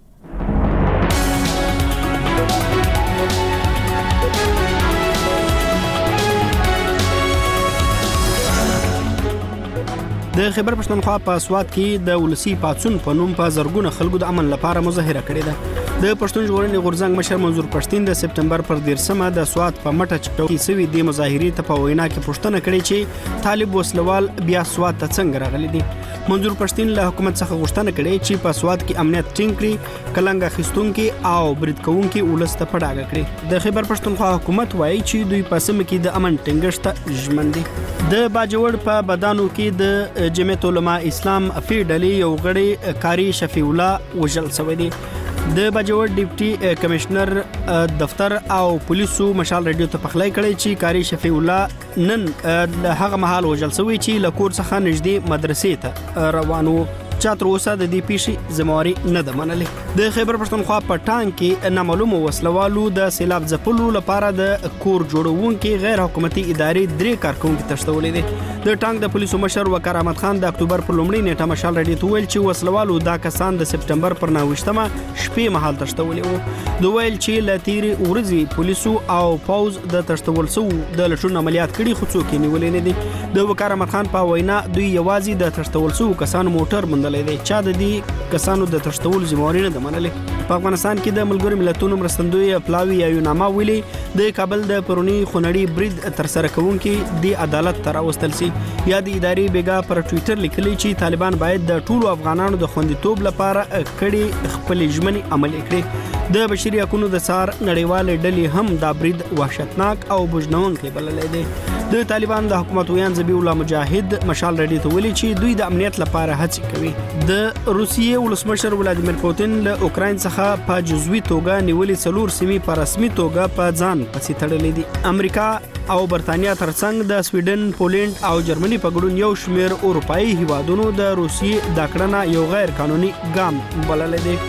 د خیبر پښتونخوا په سواد کې د ولسی پاتسون په نوم په زرګونه خلکو د امن لپاره مظاهره کړې ده. د پښتون ژغورنې غورځنګ مشر منظور پښتين د سپتمبر پر دیرشمه د سواد په مټه چټو کې سوي د مظاهرې ته په وینا کې پښتنه کړې چې طالب وسلوال بیا سواد ته څنګه راغلي دي. منظور پښتين له حکومت څخه غوښتنه کړې چې په سواد کې امنیت ټینګ کړي، کلنګ اخیستونکو او برید کوونکو ولست په ډاګه کړي. د خیبر پښتونخوا حکومت وایي چې دوی په سم کې د امن ټینګښت ژمن دي. د باجوړ په بدانو کې د جمعیت علماء اسلام فیډلی یو غړي کاری شفیع الله وجل سوی دی. د باجوړ ډیپټي کمشنر دفتر او پولیسو مشال ریډیو ته پخلای کړی چې کاری شفیع الله نن هغه مهال وجل سوی چې لکور څخه نږدې مدرسې ته روانو. چا تر اوسه د دې پیښې ذمہواری نه ده منلې. د خیبر پښتونخوا په ټانګ کې نامعلومه وسلوالو د سیلاب ځپلو لپاره د کور جوړونکو غیر حکومتي ادارې درې کارکونکو تشتولې دي. د ټانګ د پولیسو مشر وقار احمد خان د اکتوبر پر لومړۍ نیټه مشال ریډیو ته ویل چې وسلوالو دا کسان د سپتمبر پر نهه شپې مهال تشتولې وو. دوی ویل چې ل تیرې ورځې پولیسو او پوز د تشتول سو د لټون عملیات کړي خو څوک نیولې نه دي. د وقار احمد خان په وینا دوی یوازې د تشتول سو کسانو موټر مندل دی. چا د دې کسانو د تشتول ذمہواری نه ده منلې. په افغانستان کې د ملګرو ملتونو مرستندوی پلاوی یا نامه ویلي د کابل د پرونی خونړی برید تر سره کوونکې د عدالت تر اوستل سي. یا د ادارې بیګا پر ټوئیټر لیکلي چې طالبان باید د ټولو افغانانو د خوندیتوب لپاره کړي خپل ژمنې عملي کړي. د بشري حقوقو د سار نړیوال ډلې هم دا برید وحشتناک او بوجنونکی بللی دی. د طالبان د حکومت ویان ذبیح الله مجاهد مشال ریډیو ته ویلي چې دوی د امنیت لپاره هڅې کوي. د روسیې ولسمشر ولادیمیر پوتین له اوکراین څخه په جزوي توګه نیولې څلور سیمې په رسمي توګه په ځان پسې تړلې دي. امریکا او برتانیا ترڅنګ د سویډن، پولند او جرمني په ګډون یو شمېر اروپایي هیوادونو د روسیې د کړنه یو غیر قانوني ګام بللی دی.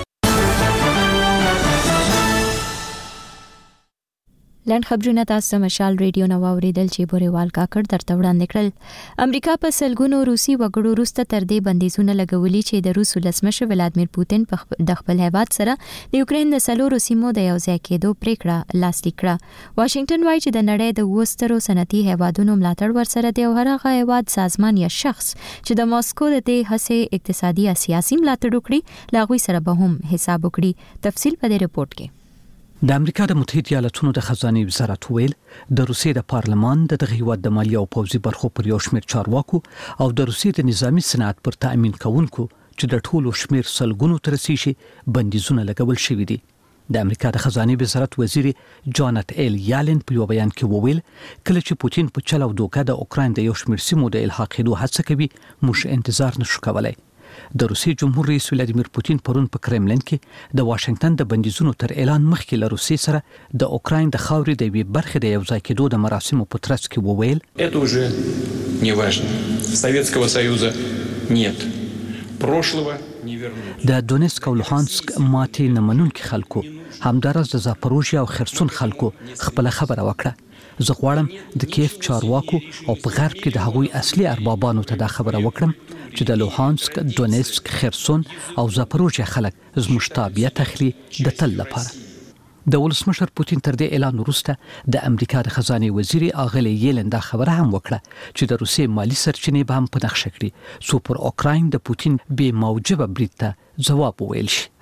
لنډ خبرونه تاسو مشال ریډیو نو اوریدل چې بوريوال کاکړ درته وړاندې کړل. امریکا په سلګونو روسي وګړو وروسته تر دې بندیزونه لګولي چې د روس ولسمشر ولادیمیر پوتین په د خپل هیواد سره د یوکرين د سلورو سیمو د یو ځای کېدو پریکړه لاسلیک کړه. واشنگټن وايي چې د نړۍ د وسترو صنعتي هیوادونو ملاتړ ورسره دی او هغه هیواد سازمان یا شخص چې د ماسکو د دې هڅې اقتصادي او سیاسي ملاتړ وکړي لاغوي سره به هم حساب وکړي. تفصیل په دې رپورت کې. د امریکا د متحده ایالاتونو د خزانه وزارت ویل د روسیې د پارلمان د دغه هیواد د مالیه او پوځي برخو پر یو شمېر چارواکو او د روسیې د نظامی صنعت پر تأمین کوونکو چې د ټولو شمېر سلګونو تر رسیدي بندیزونه لګول شوي دي. د امریکا د خزانه وزارت وزیر جانت ایل یالن په یو بیان کې وویل کله چې پوتین په چلو دوکه د اوکراین د یو شمېر سیمو د الحاقېدو هڅه کوي موږ انتظار نشو کولای. د روسي جمهور رئیس ولادیمیر پوتین پرون په کرملین کې د واشنگټن د بندیزونو تر اعلان مخکې له روسي سره د اوکراین د خاورې د یوې برخې د یو ځای کېدو د مراسمو په ترڅ کې وویل это уже не важно. Советского Союза нет. прошлого не вернуть. د دونیسک او لوهانسک ماتې نمنونکو خلکو همدارس د زاپروژیا او خرسون خلکو خپل خبره وکړه. زه غواړم د کیف چارواکو او په غرب کې د هغوی اصلي اربابانو ته دا خبره وکړم چې د لوهانسک، دونیسک، خرسون او زاپروژیا خلک زموږ تابعیت اخلي د تل لپاره. د ولسمشر پوتین تر دې اعلان وروسته د امریکا د خزانه وزیر اغلی یلن دا خبره هم وکړه چې د روسي مالی سرچینې به هم په نقشه کړي څو پر اوکراین د پوتین بې موجبه برید ته ځواب وویل شي.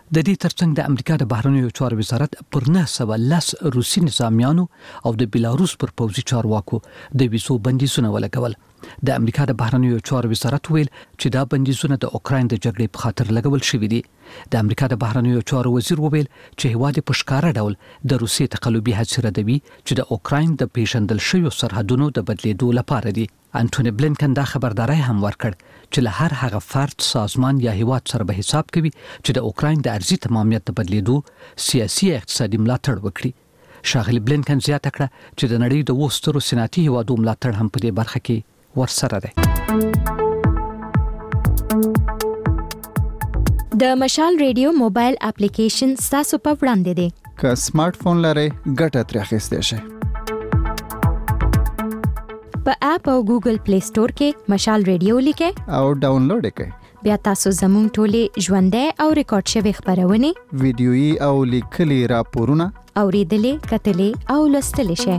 د دې ترڅنګ د امریکا د بهرنیو چارو وزارت پر نه سوه لس روسي نظامیانو او د بیلاروس پر پوځي چارواکو د ویزو بندیزونه ولګول. د امریکا د بهرنیو چارو وزارت ویل چې دا بندیزونه د اوکراین د جګړې په خاطر لګول شوي دي. د امریکا د بهرنیو چارو وزیر وویل چې هیواد په ښکاره ډول د روسیې تقلبي هڅې ردوي چې د اوکراین د پیژندل شویو سرحدونو د بدلیدو لپاره دي. انټونی بلینکن دا خبرداري هم ورکړ چې له هر هغه فرد، سازمان یا هیواد سره به حساب کوي چې د اوکراین د ارضي تمامیت د بدلیدو سیاسي اقتصادي ملاتړ وکړي. ښاغلي بلینکن زیاته کړه چې د نړۍ د اوو سترو صنعتي هیوادو ملاتړ هم په دې برخه کې ورسره ده. د مشال ریډیو موبایل اپلیکیشن ستاسو په وړاندې دی. که سمارټ فون لرئ ګټه ترې اخیستی شئ. په اپ او ګوګل پلی سٹور کې مشال ریډیو لیکئ او ډاونلوډ یې کړئ. بیا تاسو زموږ ټولې ژوندۍ او ریکارډ شوې خبرونه، ویډیويي او لیکلي راپورونه اوریدلې، کتلې او لوستلې شئ.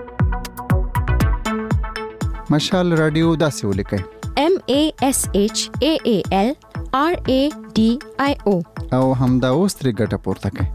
مشال رادیو داسې ولیکئ: M A S H A A L R A D I O او همدا اوس ترې ګټه پورته کړئ.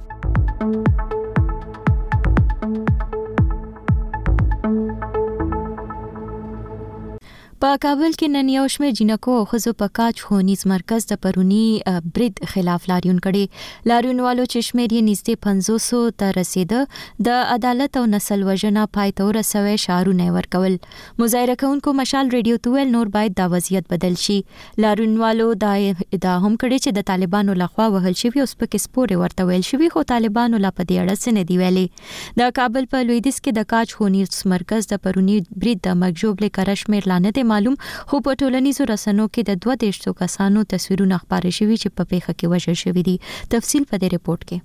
په کابل کې نن یو شمېر جنکو او ښځو په کاج ښوونیز مرکز د پروني برید خلاف لاریون کړی. لاریونوالو چې شمېر یې نږدې پنځوسو ته رسېده، د عدالت او نسل وژنه پای ته ورسوي شعارونه ورکول. مظاهره کوونکو مشال ریډیو ته ویل نور باید دا وضعیت بدل شي. لاریونوالو دا ادعا هم کړې چې د طالبانو لخوا وهل شوي او سپکې سپورې ورته ویل شوي، خو طالبانو لا په دې اړه څه نه دي ویلي. د کابل په لویدیځ کې د کاج ښوونیز مرکز د پروني برید د مګژوبلې کره شمېر لا نه دی معلوم، خو په ټولنیزو رسنیو کې د دوه دیرشو کسانو تصویرونه خپاره شوي چې په پیښه کې وژل شوي دي. تفصیل په دې رپورټ کې.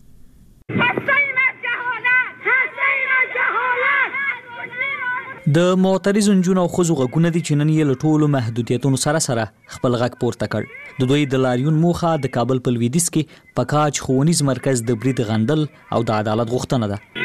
د معترضو نجونو او ښځو غږونه دي چې نن یې له ټولو محدودیتونو سره سره خپل غږ پورته کړ. د دوی د لاریون موخه د کابل په لویدیځ کې په کاج ښوونیز مرکز د برید غندل او د عدالت غوښتنه ده.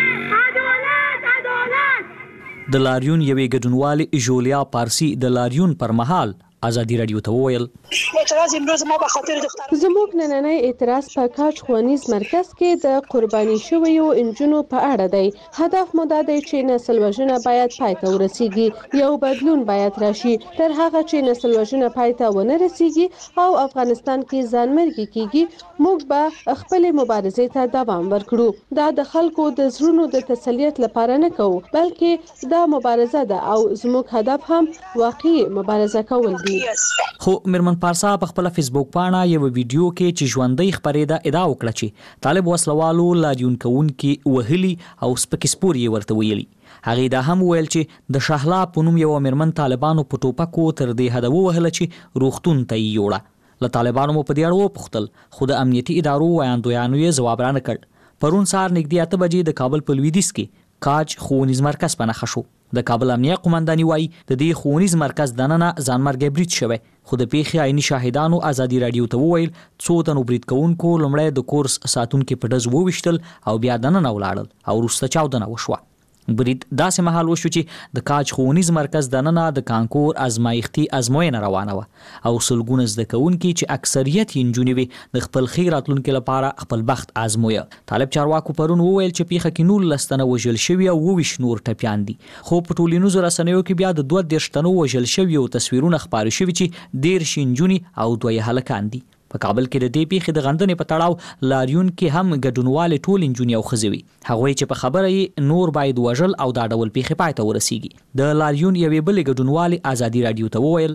د لاریون یوې ګډونوالې ژولیا پارسی د لاریون پر مهال ازادي رادیو ته وویل: اعتراض امروز ما به خاطر دختر زموږ نننی اعتراض په کاج ښوونیز مرکز کې د قرباني شویو انجونو په اړه دی. هدف مو دا دی چې نسل وژنه باید پای ته ورسیږي. یو بدلون باید راشي. تر هغه چې نسل وژنه پای ته ونه رسیږي او افغانستان کې ځانمرګي کیږي، موږ به خپل مبارزې ته دوام ورکړو. دا د خلکو د زړونو د تسلیت لپاره نه کوو، بلکې دا مبارزه ده او زموږ هدف هم واقعي مبارزه کول دي. خو میرمن پارسا په خپل فیسبوک پاڼه یو ویډیو کې چې ژوندۍ خبرېده ادعا وکړه چې طالب وسلوالو لاریون کوونکي وهلي او سپکې سپورې ورته ویلي. هغې دا هم ویل چې د شهلا په نوم یوه میرمن طالبانو په ټوپکو تر دې حده ووهله چې روغتون ته یې یوړه. له طالبانو مو په دې اړه وپوښتل، خو د امنیتي ادارو ویاندویانو یې ځواب رانه کړ. پرون سهار نږدې اته بجې د کابل په لویدیځ کې کاج ښوونیز مرکز په نښه شو. د کابل امنیه قومنداني وایي د دې ښوونیز مرکز دننه ځانمرګی برید شوی، خو د پیښې عیني شاهدانو ازادي رادیو ته وویل څو تنو برید کوونکو لومړی د کورس ساتونکي په ډز وویشتل او بیا دننه ولاړل او وروسته چاودنه وشوه. برید داسې مهال وشو چې د کاج ښوونیز مرکز دننه د کانکور ازمایښتي ازموینه روانه وه او سلګونه زده کوونکي چې اکثریت یې نجونې وې د خپل ښې راتلونکي لپاره خپل بخت ازمویه. طالب چارواکو پرون وویل چې پیښه کې نولس تنه وژل شوي او اوویشت نور ټپیان دي، خو په ټولنیزو رسنیو کې بیا د دوه دېرش تنو وژل شوي او تصویرونه خپاره شوي چې دېرش نجونې او دوه یې هلکان دي. په کابل کې د دې پیښې د غندنې په تړاو لاریون کې هم ګډونوالې ټول نجونې او ښځې وي. هغوی چې په خبره یې نور باید وژل او دا ډول پیښې پای ته ورسیږي. د لاریون یوې بلې ګډونوالې ازادي رادیو ته وویل: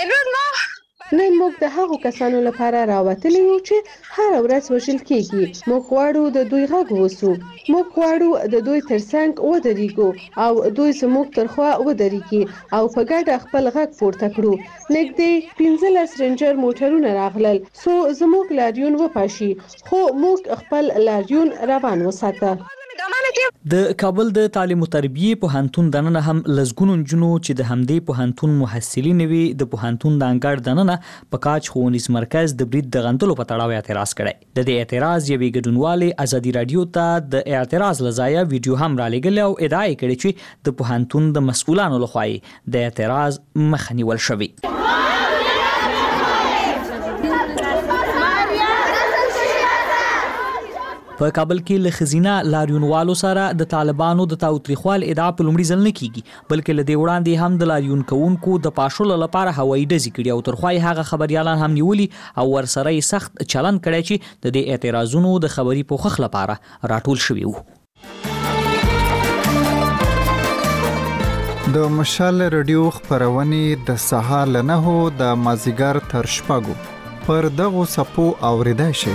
نن موږ د هغو کسانو لپاره راوتلي یو چې هر ورځ وژل کیږي. موږ غواړو د دوی غږ ووسو. موږ غواړو د دوی ترڅنګ ودرېږو او دوی زموږ تر خوا ودرېږي او په ګډه خپل غږ پورته کړو. نږدې پنځلس رینجر موټرونه راغلل څو زموږ لاریون وپاشي، خو موږ خپل لاریون روان وساته. د کابل د تعلیم او تربیه پوهنتون دننه هم لزګونو نجونو چې د همدې پوهنتون محصلین وي د پوهنتون د انګړ دننه په کاج ښوونیز مرکز د برید د غندلو په تړاو اعتراض کړی. د دې اعتراض یوې ګډونوالې ازادي رادیو ته د اعتراض لځایه ویډیو هم رالېږلی او ادعا یې کړې چې د پوهنتون د مسؤلانو لخوا یې د اعتراض مخه نیول شوې. په کابل کې له خزینه لاریونوالو سره د طالبانو د تاوتریخوال ادعا په لومړي ځل نه کیږي بلکې له دې وړاندې هم د لاریون کوونکو د پاشلو لپاره هوایي ډزې کړي او ترخوای هغه خبريالان هم نیولي او ورسره سخت چلن کړی چې د دې اعتراضونو د خبري پوښښ لپاره راټول شوي وو. د مشال رادیو خبرونه د سهار له نهو د مازیګر تر شپږو پر دغو سپو اوریدای شي.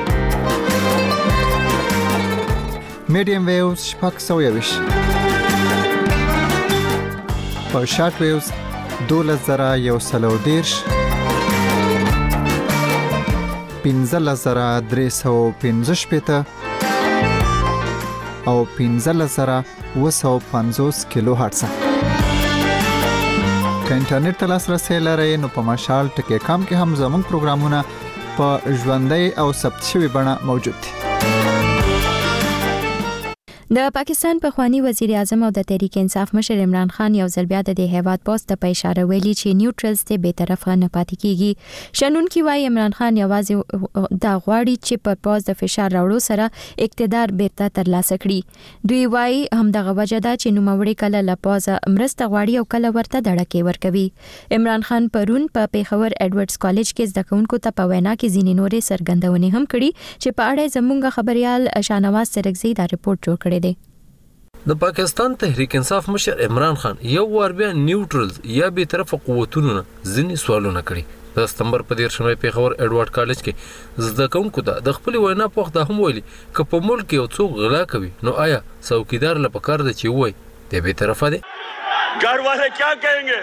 میډیم ویوز شپږ سوه یویش په شارټ ویوز دولس زره یو سل او دېرش پنځلس زره درې سوه پنځه شپېته او پنځلس زره اوه سوه پنځوس کیلو هرټز. که انټرنیټ ته لاسرسی لرئ نو په مشال ټکی کام کې هم زموږ پروګرامونه په ژوندۍ او ثبت شوي بڼه موجود دي. د پاکستان پخوانی وزیر اعظم او د تحریک انصاف مشر عمران خان یو ځل بیا د هیواد پوسټ ته په اشاره ویلي چې نیوټرلز ته به طرفه نه پاتې کیږي. شنون کی وای عمران خان یوازې دا غواړي چې په پوز د فشار راوړو سره اقتدار بیرته ترلاسه کړي. دوی وای هم دغه وجه ده چې نوموړي کله له پوز مرسته غواړي او کله ورته دړکې ورکوي. عمران خان پرون په پیښور ایډورډز کالج کې زده کوونکو ته په وینا کې ځینې نورې څرګندونې هم کړي چې په اړه زموږ خبريال شاهنواز سرګزی دا رپورت جوړ کړی دی. د پاکستان تحریک انصاف مشر عمران خان یو ور بیا نیوټرلز یا به طرف قوتونو ځینې سوالونه کړي. د سپتمبر په دیرشمه پیښور ایډورډ کالج کې زده کوونکو ته د خپل وینا په وخت هم ویلي ک په ملک یو څوک غلا کوي نو آیا څوکیدار لپاره کار دی چې وای دی به طرفه دی. घर वाले क्या कहेंगे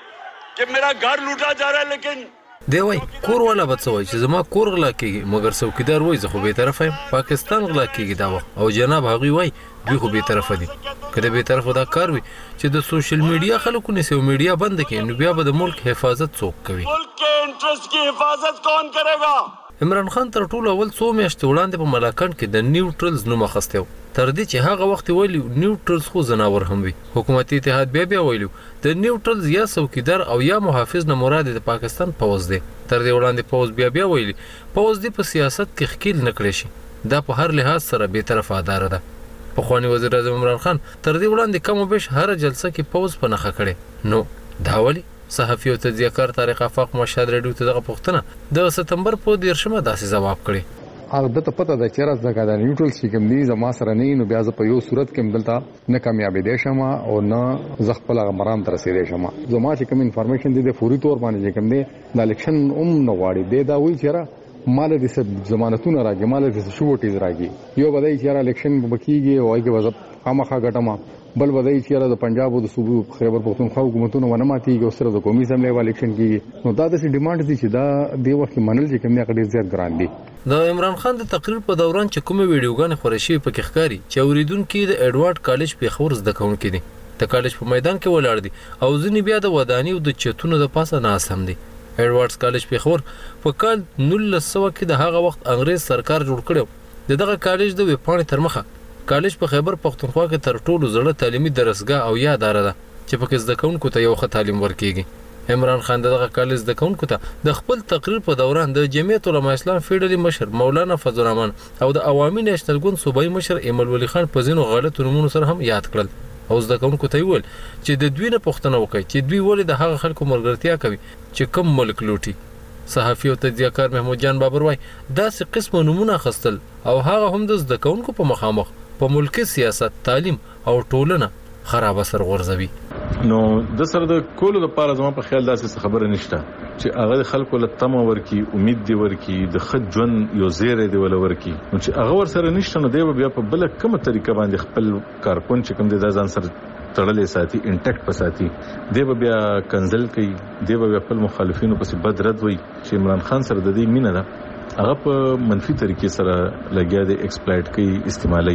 कि मेरा घर लूटा जा रहा है लेकिन دی وای کور والا بچوي چې زما کور غلا کیږي مګر څوکیدار وای زه خو به طرفه یم پاکستان غلا کیږي دا او جناب هغوی وای دوی خو به طرفه دي. کله به طرفه دا کار وي چې د سوشل میډیا خلکو نه سو میډیا بند کړي نو بیا به د ملک حفاظت څوک کوي. ملک کے انټرست کی حفاظت کون کرے گا؟ عمران خان تر ټولو اول څو میاشتې وړاندې په ملاکنډ کې د نیوټرلز نوم اخیستی و تر دې چې هغه وخت ویلي نیوټرلز خو زناور هم وي. حکومتي اتحاد بیا بیا ویلو د نیوټرلز یا څوکیدار او یا محافظ نه مراد د پاکستان پوز دی. تر دې وړاندې پوز بیا بیا ویلي پوز دی په سیاست کې ښکیل نه کړی شي دا په هر لحاظ سره به طرفه اداره ده. پخوانی وزیر اعظم عمران خان تر دې وړاندې کم او بیش هر جلسه کې پوز په نخښه کړي نو دا ولی صحافي او تجزیه‌کار طارق آفاق مشهد رادیو ته دغه پوښتنه د سپتمبر په دیرشمه داسې جواب کړي. هغه د ته پته ده چې راز دغه د نیوټرل چې کوم دي زما سره نه نو بیا زه په یو صورت کې مدلته نه کامیابی دي شم او نه زه خپل مرام تر رسیدې شم. زما چې کوم انفارمیشن دي د فوري تور باندې کوم دي د الیکشن اوم نه غواړي دی دا وی چې مال دې ضمانتونه راځي مال دې شوټیز راځي یو بدای چې الیکشن بکیږي او هغه وځه خامخا غټما بل ودای چې د پنجاب او د صوبې خیبر پختونخوا حکومتونو ونه ماتيږي او سره د قومي اسمبلی الیکشن کیږي نو دا د ډیماند دي چې دا دی وخت منل چې کوم نه ډیر زیات ګران دي. د عمران خان د تقریر په دوران چې کومه ویډیوګانې خوري شي په کې ښکاری چې اوریدونکو د ایډوارډ کالج په خور زده کوونکي دي د کالج په میدان کې ولاړ دي او ځینې بیا د ودانی او د چتونو د پاسه ناس هم دي. ایډوارډز کالج په خور په کال نولس سوه کې د هغه وخت انګريز سرکار جوړ کړو د دغه کالج د وپاڼې تر مخه کالج په خیبر پختونخوا کې تر ټولو زړه تعلیمي درسګاه او یا اداره ده چې پکې زده کوونکو ته یو ښه تعلیم ورکیږي. عمران خان دغه کالج زده کوونکو ته د خپل تقریر په دوران د جمعیت علماء اسلام فیډرالي مشر مولانا فضل الرحمن او د عوامي نېشنل ګوند صوبایي مشر ایمل ولی خان په ځینو غلطو نومونو سره هم یاد کړل او زده کوونکو ته ویل چې د دوی نه پوښتنه وکړي چې دوی ولې د هغه خلکو ملګرتیا کوي چې کم ملک لوټي. صحافي او تجزیه‌کار محمود جان بابر وای داسې قسمه نمونه خستل او هغه هم د زده کوونکو په مخامخ په ملکی سیاست تعلیم او ټولنه خراب اثر غورځوي. نو د سره د کولو لپاره زما په خیال داسې خبره نشته چې هغه خلکو له تمه ورکی امید دی ورکی د خد جون یو زیره دی ول ورکی نو چې هغه ور سره نشته نو دی بیا په بل کومه طریقه باندې خپل کارکون چې کوم د ځان سره تړلې ساتي انټیکټ پساتي دی بیا کنزل کوي دی بیا خپل مخالفینو پسې بد رد وي چې عمران خان سره د دې مینه ده هغه په منفي طریقې سره لګیا دی ایکسپلایټ کوي استعمالي.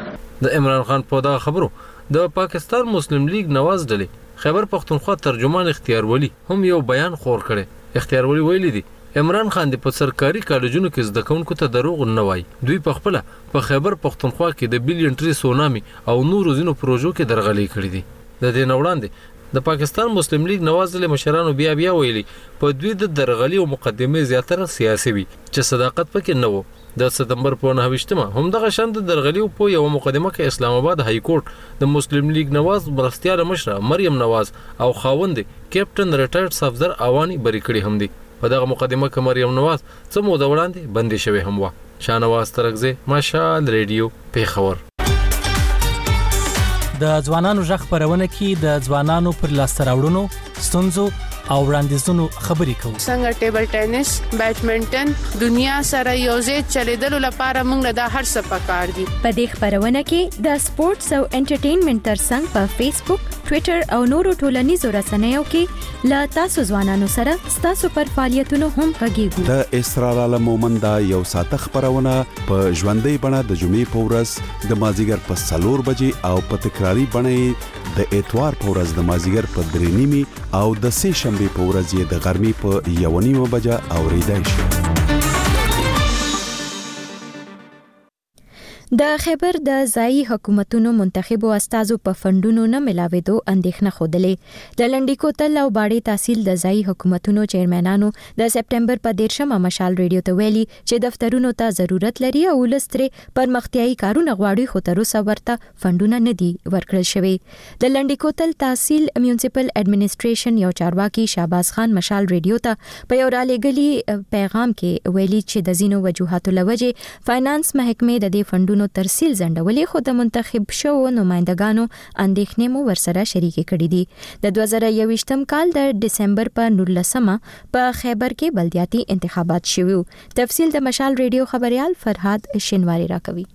د عمران خان په دا خبرو د پاکستان مسلم لیگ نواز ډلې خیبر پختونخوا ترجمان اختیار ولی هم یو بیان خور کړي. اختیار ولی ویلي دي عمران خان د په سرکاري کالجونو کې زده کوونکو ته دروغ نه وایي. دوی په خپل په خیبر پختونخوا کې د بیلیون ټری سونامي او نورو ځینو پروژو کې درغلي کړې دي. د دې نه وړاندې د پاکستان مسلم لیگ نواز ډلې مشرانو بیا بیا ویلي په دوی د درغلي او مقدمه زیاتره سیاسي وي چې صداقت پکې نه وو د ستمبر په نهه همدغه شند درغلیو په یو مقدمه کې اسلام آباد های کورټ د مسلم لیگ نواز مرستیال مشره مریم نواز او خاوند کیپټن ریټایرډ صفدر اوانی بری کړي هم دي. په دغه مقدمه کې مریم نواز څه موده وړاندې بندي شوې هم و. شاهنواز ترغزه مشال ریډیو پیښور. د ځوانانو ژغ خبرونه کې د ځوانانو پر لاسته راوړنو ستونزو او وړاندیزونو خبرې کوو. څنګه ټیبل ټینس، بیډمنټن دنیا سره یوځای چلیدلو لپاره موږ له هر څه پکار دي. په دې خبرونه کې د سپورتس او انټرټینمنټ ترڅنګ په فیسبوک، ټوئیټر او نورو ټولنیزو رسنیو کې لا تاسو ځوانانو سره تاسو پر فعالیتونو هم غږیږو. د اسرار عالم مومندا یو ساعت خبرونه په ژوندۍ بڼه د جمعې په ورځ د مازیګر په څلور بجې او په تکراری بڼه د اتوار په ورځ د مازیګر په درې نیمې او د سه شنبه په ورځ د غرمې په یو نیمه بجه اوریدای شي. د خیبر د ځایي حکومتونو منتخبو استازو په فندونو نه ملاوېدو اندېښنه خوده. د لنډی کوتل او باړې تحصیل د ځایي حکومتونو چیرمنانو د سپټمبر په دیرشمه مشال ریډیو ته ویلي چې دفترونو ته ضرورت لري او ولسترې پرمختیایي کارونه غواړي خو تر اوسه ورته فندونه نه دي ورکړل شوي. د لنډی کوتل تحصیل میونسپل اډمنسټریشن یو چارواکي شهباز خان مشال ریډیو ته په یو رالېږلي پیغام کې ویلي چې د ځینو وجوهاتو لوجې فاینانس محکمې د دې فندونو ترسیل زندولې خو د منتخب شوو نمائندګانو اندېښنې مو ورسره شریکې کړې دي. د دوه زره یوویشتم کال د دسمبر په نولسمه په خیبر کې بلدیاتي انتخابات شوي. تفصیل د مشال ریډیو خبريال فرهاد شینواری راکوي.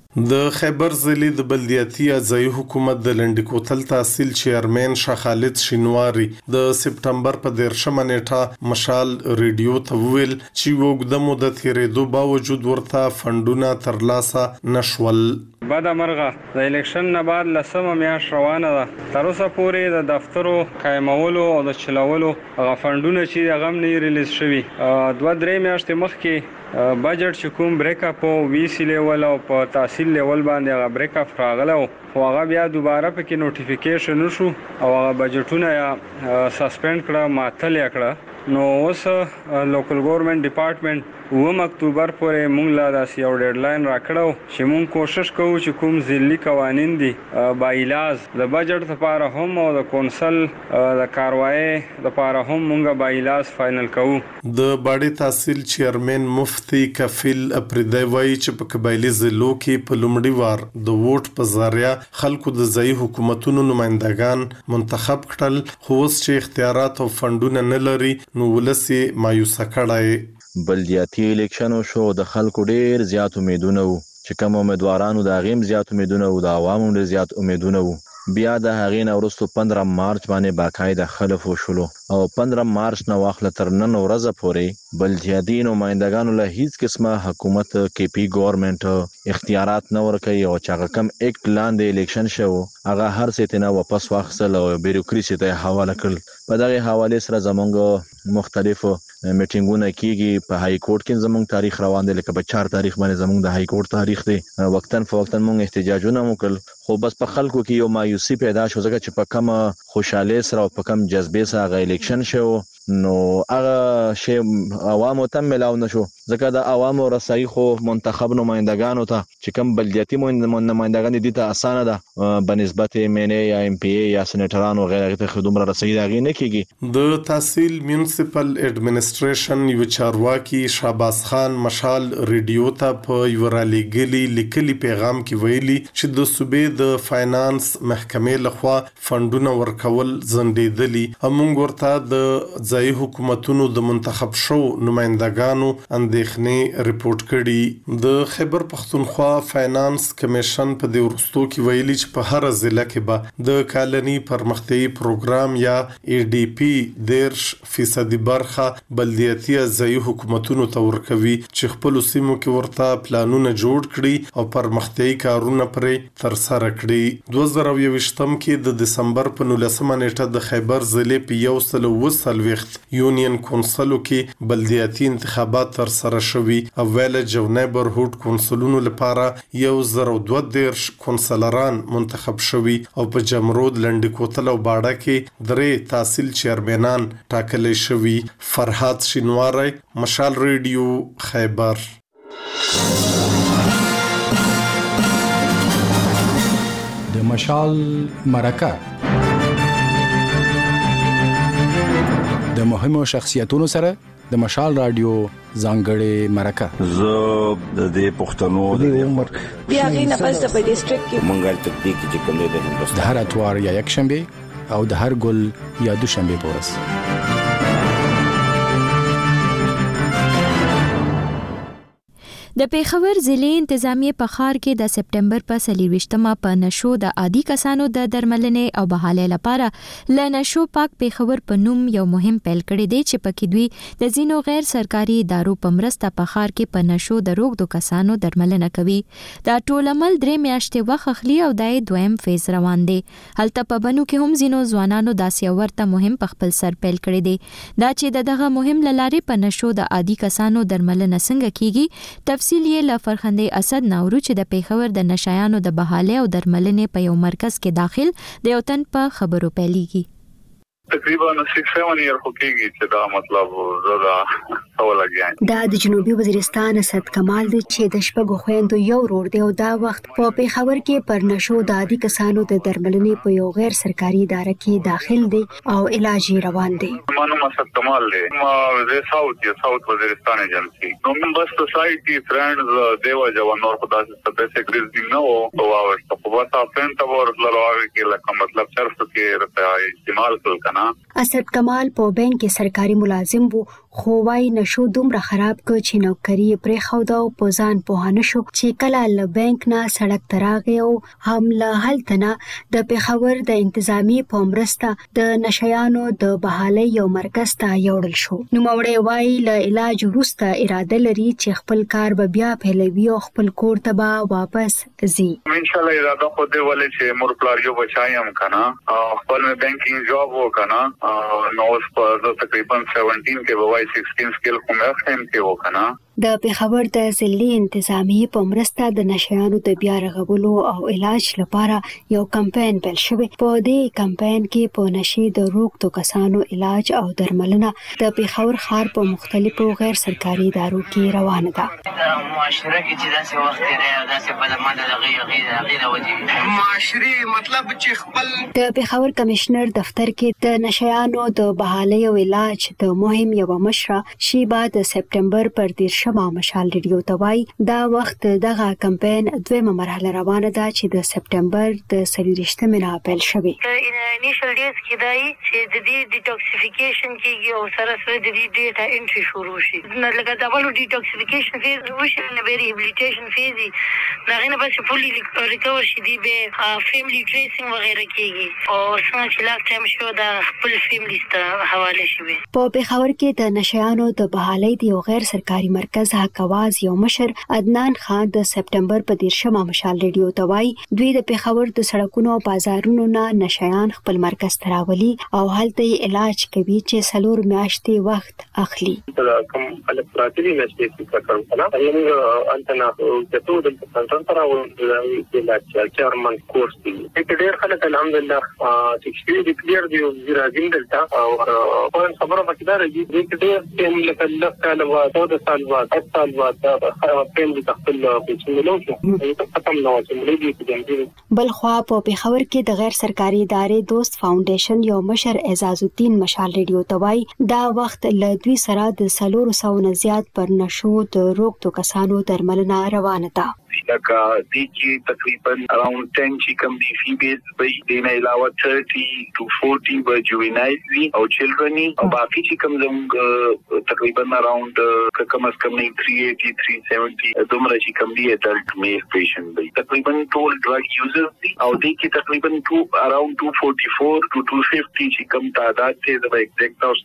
د خیبر ضلع د بلدیاتي ځایي حکومت د لنډی کوتل تحصیل چیرمن شاه خالد شینواری د سپټمبر په دیرشمه نیټه مشال ریډیو ته ویل چې وګړه مدته تیرېدو باوجود ورته فندونه ترلاسه نشول. بعد مرغه د الیکشن نه بعد لسمه میاشت روانه ده. تر اوسه پورې د دفترو قائمولو او د چلولو هغه فندونه چې هغه نه ریلیز شوي. دوه درې میاشتې مخکې بجټ چې کوم بریک اپ او وی سی لیول او په تحصیل لیول باندې هغه بریک اپ راغله خو هغه بیا دوباره پکې نوټیفیکیشن وشو او هغه بجټونه یا سسپند کړه معطل کړه. نو اوس لوکل ګورنمنت ډپارټمنټ اووم اکتوبر پورې مونږ لا داسې یو ډیډلاین راکړو چې مونږ کوشش کوو چې کوم ځلي قوانین دي بایلاز د بجټ لپاره هم او د کونسل د کاروایی لپاره هم مونږ بایلاز فائنل کوو. د باډي تحصیل چیرمن مفتی کفیل اپریدی وایي چې په قبایلی ضلعو کې په لومړي وار د ووټ په ذریعہ خلکو د ځایي حکومتونو نمائندگان منتخب کړل خو اوس چې اختیارات او فندونه نه لري نو ولسی مایوسه کړای. بلدیاتي الیکشن شو د خلکو ډیر زیات امیدونه وو چې کوم امیدوارانو د غیم زیات امیدونه وو د عوامو ډیر زیات امیدونه وو. بیا د هغې نه وروسته پندرم مارچ باندې باقاعده خلف وشولو او پندرم مارچ نه واخله تر نن ورځې پورې بلدیاتي نمائندګانو له هیڅ قسمه حکومت کې پی ګورنمنت اختیارات نه ورکوي او چې هغه کم اکټ لاندې الیکشن شو هغه هر څه ته نه واپس واخیستل او بیروکراسي ته حواله کړل. په دغه حواله سره زمونږ مختلفو میټینګونه کیږي. په های کورټ کې زمونږ تاریخ روان دی لکه په چار تاریخ باندې زمونږ د های کورټ تاریخ دی. وقتن فوقتن مونږ احتجاجونه وکړل خو بس په خلکو کې یو مایوسی پیدا شو ځکه چې په کوم خوشاله سره او په کوم جذبې سره غو الیکشن شو نو هغه شی عوامو ته ملاو نشو ځکه د عوامو رسایي خو منتخب نمائندګانو ته چې کوم بلدیاتي نمائندګان دي ته اسانه ده بنسبت مینه یا ام پی ای یا سېنیټرانو غیره ته خدوم را رسیدي دغه نه کیږي. د تحصیل میونسپل اډمنسټریشن یو چارواکي شهباز خان مشال ریډیو ته په یو رالېږلي لیکلي پیغام کې ویلي چې د صوبې د فاینانس محکمې لخوا فندونه ورکول ځنډېدلي. همغه ورته د ځایي حکومتونو د منتخب شو نمائندګانو اندېښنې ریپورت کړي. د خیبر پښتونخوا فاینانس کمیشن په دې ورستو کې ویلي چې په هر ضلع کې به د کالني پرمختیایي پروګرام یا ای ډی پی دیرش فیصدي برخه بلدیاتي ځایي حکومتونو ته ورکوي چې خپل سیمو کې ورته پلانونه جوړ کړي او پرمختیایي کارونه پرې ترسره کړي. دوه زره یوویشتم کې د دسمبر په نولسمه نیټه د خیبر ضلع په یو سل اوه څلوېښت یونین کونسلو کې بلدیاتي انتخابات ترسره شوي. اول جو نیبرهوډ کونسلونو لپاره یو زره دوه دیرش کونسلران منتخب شوي او په جمرود لنډی کوتل او باړه کې درې تحصیل چیرمنان ټاکل شوي. فرهاد شینواری مشال ریډیو خیبر. د مشال مرکه د مهمو شخصیتونو سره د مشال رادیو ځانګړې مرکه. زه د دې پښتنو د عمر بیا غینه پس د ډیسټریکټ کې منګل تطبیق چې کوم دی د هندوستان د هر اتوار یا یک شنبه او د هر ګل یا دوشنبه پورس. د پیښور ضلع انتظامیه په ښار کې د سپټمبر په څلرویشتمه په نشو د عادي کسانو د درملنې او بحالۍ لپاره ل نشو پاک پیښور په نوم یو مهم پیل کړی دی چې پکې دوی د ځینو غیر سرکاري ادارو په مرسته په ښار کې په نشو د روغدو کسانو درملنه کوي. دا ټول عمل درې میاشتې وخت اخلي او دای دویم فیز روان دی. هلته په بنو کې هم ځینو ځوانانو داسې ورته مهم په خپل سر پیل کړی دی. دا چې دغه مهم لارې په نشو د عادي کسانو درملنه څنګه کیږي تفصیل یې له فرخندې اسد ناورو چې د پیښور د نشایانو د بحالۍ او درملنې په یو مرکز کې داخل د یو تن په خبرو پیلېږي. تقریبا سیکس سیون ایئر خو کېږي چې دا مطلب زړه څه لګیان. دا د جنوبي وزیرستان اسد کمال دی چې د شپږو خويندو یو ورور دی او دا وخت په پیښور کې پر نشو د عادي کسانو د درملنې په یو غیر سرکاري اداره کې داخل دی او علاج روان دی. مانو اسد کمال دی ما د ساوث یا ساوث وزیرستان ایجنسی نو ممبر سوسایټي فرندز دیوا جوان اور خدا سے بیسیک ریزنګ نو او واور په واسطه فرند اور لراوي کې لکه مطلب صرف کې رته استعمال کول کنه. اسد کمال په بانک کې سرکاري ملازم وو خو وايي نشو دومره خراب ک چې نوکری پرې خو دا په ځان په نشو چې کله ل بانک نه سړک تراغه او هم له هلتنه د پیښور د انتظامی په مرسته د نشیانو د بحالۍ یو مرکز ته یوړل شو. نو مورې وايي ل علاج وروسته اراده لري چې خپل کار به بیا پیلوي او خپل کور ته به واپس ځي. ان شاء الله اراده خو دې ولې چې مور پلاریو بچایم کنه خپل بانکینګ جاب وکنه نو اوس په تقریبا سیونټین کې وای سیکسټین سکیل کومه خیم کې وکنه. د پیښور د ضلعي انتظامیه په مرسته د نشیانو د بیا رغولو او علاج لپاره یو کمپاین پیل شوی. په دې کمپاین کې په نشي د روغتو کسانو علاج او درملنه د پیښور ښار په مختلفو غیر سرکاري ادارو کې روانه ده. معاشره کې چې داسې وخت دی داسې په لمانه د غیر غیر غیر وځي معاشري مطلب چې خپل د پیښور کمشنر دفتر کې د نشیانو د بحالۍ او علاج د مهم یو مشره شیبا د سپټمبر پر دیر شمه مشال ریډیو توای دا وخت دغه کمپاین دویمه مرحله روانه ده چې د سپټمبر د څلرویشتمې نه پیل شوی. انیشل ډیز کې دای چې د دې ډیټاکسیفیکیشن کېږي او سره سره د دې ډیټا انټری شروع شي. نو لکه دا ولو ډیټاکسیفیکیشن فیز وشي نه به ریهابلیټیشن فیز دا غنه بس فولي ریکور شي دی به فیملی ټریسینګ وغیرہ کېږي او څنګه چې لاک ټایم شو دا خپل فیملی ته حواله شي. په پیښور کې د نشیانو د بحالۍ د غیر سرکاري مرکز حکواز یو مشر عدنان خان د سپټمبر په دیرشمه مشال ریډیو توای دوی د پیښور د سړکونو او بازارونو نه نشیان خپل مرکز تراولي او هلته علاج کوي چې سلور میاشتې وخت اخلي. کوم الکتراتلی نشته چې کړم کنه موږ انتنا ته ټول د سنټر تراول د علاج چارمن کورس دی. چې ډېر خلک الحمدلله چې دې کلیر دی راځین دلته او په خبره پکې دا راځي چې ډېر ټیم لکه الله تعالی وا د سال وا د سال وا د ټیم د خپل بچمنو څه ختم نه وځي دي. بل خو په پیښور کې د غیر سرکاري ادارې دوست فاونډیشن یو مشر اعزاز الدین مشال ریډیو توای دا وخت له دوی سره د سلور سو نه زیات پر نشو د روغتو کسانو درملنه روانه ده. لکه دی چې تقریبا اراوند ټن چې کوم دی فیمیلز به دینه علاوه thirty to forty به جوینایل وي او چلډرن او باقي چې کوم زموږ تقریبا اراوند کم از کم three eighty three seventy دومره چې کوم دی اډلټ میل پیشنټ دی تقریبا ټول ډرګ یوزرز دي او دی کې تقریبا two around two forty-four to two fifty چې کوم تعداد ته د ایگزیکټ اوس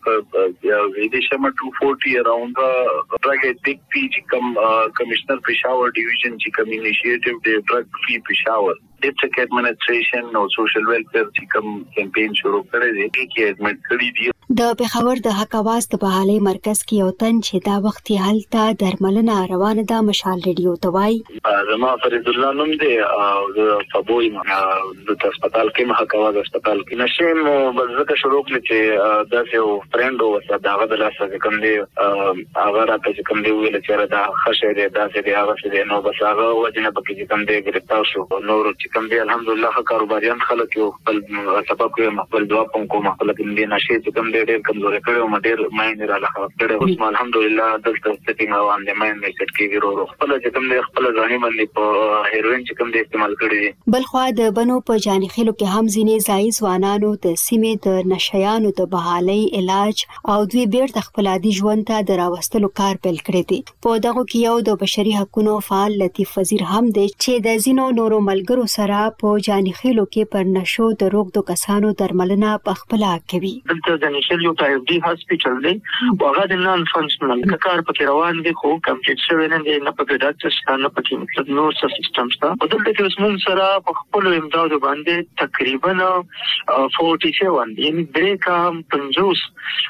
د دې شمه two forty اراوند ډرګ اډیکټ چې کوم کمشنر پېښور ډیویژن چې کوم انیشیټیو د ډرګ فری پېښور ډیسټریکټ ایڈمنسټریشن او سوشل ویلفیر چې کوم کمپاین شروع کړی دی کې ایډمټ کړی دی. د پېښور د حق اواز د بحالي مرکز کې یو تن چې دا وخت یې هلته درملنه روانه ده مشال ریډیو ته وایي. زما فرید الله نوم دی او د فبوی د هسپتال کې حق اواز هسپتال کې نشم بزګه شروع کړی چې دا یو فرند او داغه د لاسه کوم دی هغه راته چې کوم دی ویل چې دا خشه دی دا چې دی هغه چې نو بس هغه وجنه پکې چې کوم دی ګرفتار شو نور چې کوم دی الحمدلله کاروباریان خلک یو خپل سبب کوي خپل دعا کوم کوم خپل دې نشي چې کوم ډېر کمزوري کړو او ډېر ماین را لخوا کړو اوس الحمدلله دلته سټینګ او اند ماین می سټ کیږي ورو خپل چې کوم دې خپل ځاني باندې په هیروین چې کوم دې استعمال کړی دي. بلخوا د بنو په جاني خلو کې هم ځینې ځای ځوانانو د سیمې د نشيانو د بحالي علاج او دوی بیرته خپل عادي ژوند ته دراوستلو کار پیل کړی دی. په دغه کې یو د بشري حقوقو فعال لطیف وزیر هم دی چې د زینو نورو ملګرو سره په جاني خلو کې پر نشو د روغ د کسانو درملنه په خپل کوي. دلته د نشل یو ټایپ دی هاسپټل دی او هغه د نان فنکشنل کار پکې روان دی خو کمپلیټ شوی نه دی نه پکې ډاکټر شته نه پکې مطلب نور سیستم شته. په دلته کې اوس موږ سره په خپل امداد باندې تقریبا چوالیس یعنی درې کام پنځوس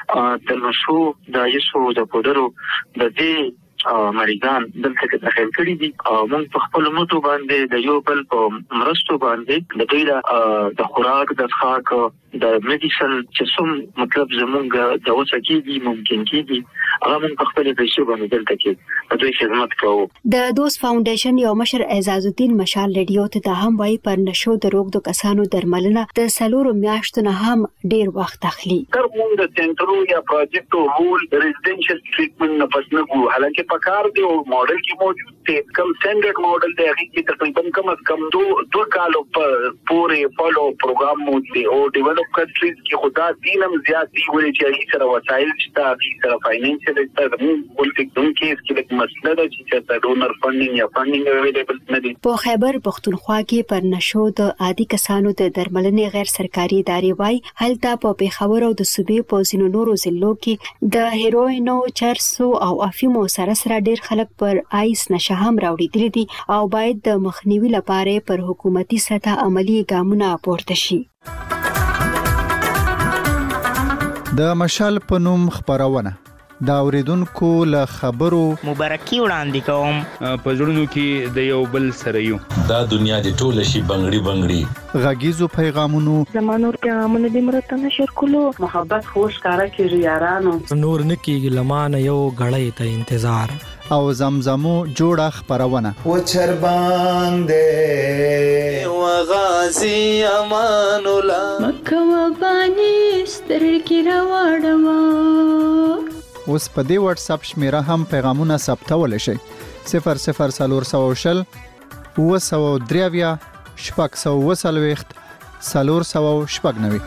د نشو د یسو د پودرو د دې مریضان دلته کې داخل کړي دي او موږ په خپل موټو باندې د یو بل په مرستو باندې د دوی د خوراک د ښاک د میډیسن چې څوم مطلب زمونږ د وسکیږي ممکن کیږي هغه موږ په خپل پیسې باندې دلته کې د دوی خدمت کوو. د دوست فاونډیشن یو مشر اعزاز الدین مشال ریډیو ته د هم وایي پر نشو د روغ د کسانو درملنه د سلورو میاشتو نه هم ډیر وخت اخلي. تر موږ د سنټرو یا پروجیکټ او هول ریزیدنشل ټریټمنټ نه پس نه ګو حالانکه پکار دی او ماډل کې موجود دی کوم سټانډرډ ماډل دی هغه کې تقریبا کم از کم دو دو کالو پورې فالو پروګرام موجود دی او ډیولپ کنټریز کې خدا دینم زیات دی ولې چې هغه سره وسایل شته هغه سره فاینانشل شته ولې کوم کې چې مسله ده چې د ډونر فندینګ یا فندینګ اویلیبل نه دی. په خیبر پختونخوا کې پر نشو د عادي کسانو د درملنې غیر سرکاري ادارې وای هلته په پیښور او د صوبې په ځینو نورو ضلعو کې د هیروینو چرسو او افیمو سره سره ډیر خلک پر آیس نشه هم راوړي دي او باید د مخنیوي لپاره پر حکومتي سطح عملی ګامونه پورته شي. د مشال په نوم خبرونه دا اوریدونکو له خبرو مبارکي وړاندې کوم په ژوندونو کې د یو بل سره یو دا دنیا د ټوله شي بنگړي بنگړي غږیزو پیغامونو زمانور پیغامونه د مرته نشر کولو محبت خوش کارا کې یارانو نور نکیږي لمانه یو غړې ته انتظار او زمزمو جوړه خبرونه و چر باندې و غازی امان الله مکه و باندې سترګې راوړم. اوس په دې واتس اپ شمیره هم پیغامونه ثبتول شي صفر صفر سلور سو شل و سو دریویا شپږ سو وسلويخت سلور سو شپږ نوي.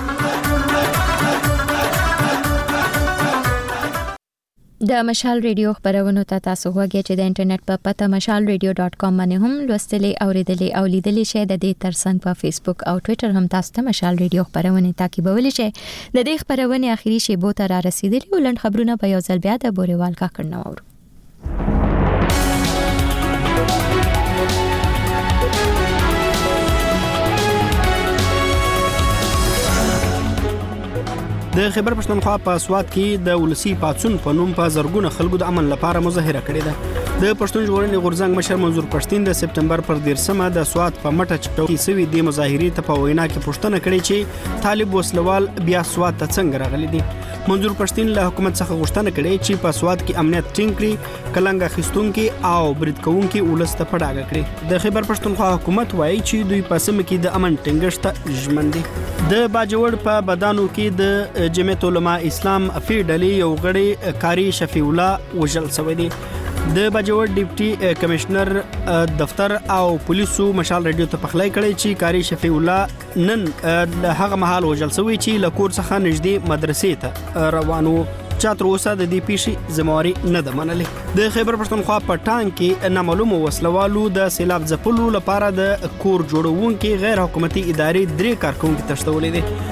د مشال ریډیو خبرونه ته تاسو وګورئ چې د انټرنیټ په پته مشال ریډیو ډاټ کام باندې هم لوستلې اوریدلې او لیدلې شئ. د دې ترڅنګ په فیسبوک او ټوئیټر هم تاسو ته مشال ریډیو خبرونه تعقیبولی شئ. د دې خبرونه اخیری شیبو ته را رسیدلې ولند خبرونه په یو ځل بیا د بوريوال کا کړنو اورو. د خیبر پښتونخوا په سواد کې د ولسی پاتسون په نوم په زرګونه خلکو د امن لپاره مظاهره کړې ده. د پښتون ژغورنې غورځنګ مشر منظور پښتين د سپتمبر پر دیرشمه د سواد په مټه چټو سوي د مظاهرې ته په وینا کې پښتنه کړې چې طالب وسلوال بیا سواد ته څنګه راغلي دي. منظور پښتين له حکومت څخه غوښتنه کړې چې په سواد کې امنیت ټینګ کړي کلنګ خستونکو او برید کوونکو ولسته پړاګه کړي. د خیبر پښتونخوا حکومت وایي چې دوی په سم کې د امن ټینګښت ژمن دي. د باجوړ په بدانو کې د جمعیت علماء اسلام فیډلی یو غړي کاری شفیع الله وجل سوی دی. د باجوړ ډیپټي کمشنر دفتر او پولیسو مشال ریډیو ته پخلای کړی چې کاری شفیع الله نن د هغه محل وجل سوی چې لکور څخه نږدې مدرسې ته روانو. چاتر اوسه د دې پیښې ذمہواری نه ده منلې. د خیبر پښتونخوا په ټانګ کې نامعلوم وسلوالو د سیلاب ځپلو لپاره د کور جوړونکو غیر حکومتي ادارې درې کارکونکو تشتولې دي.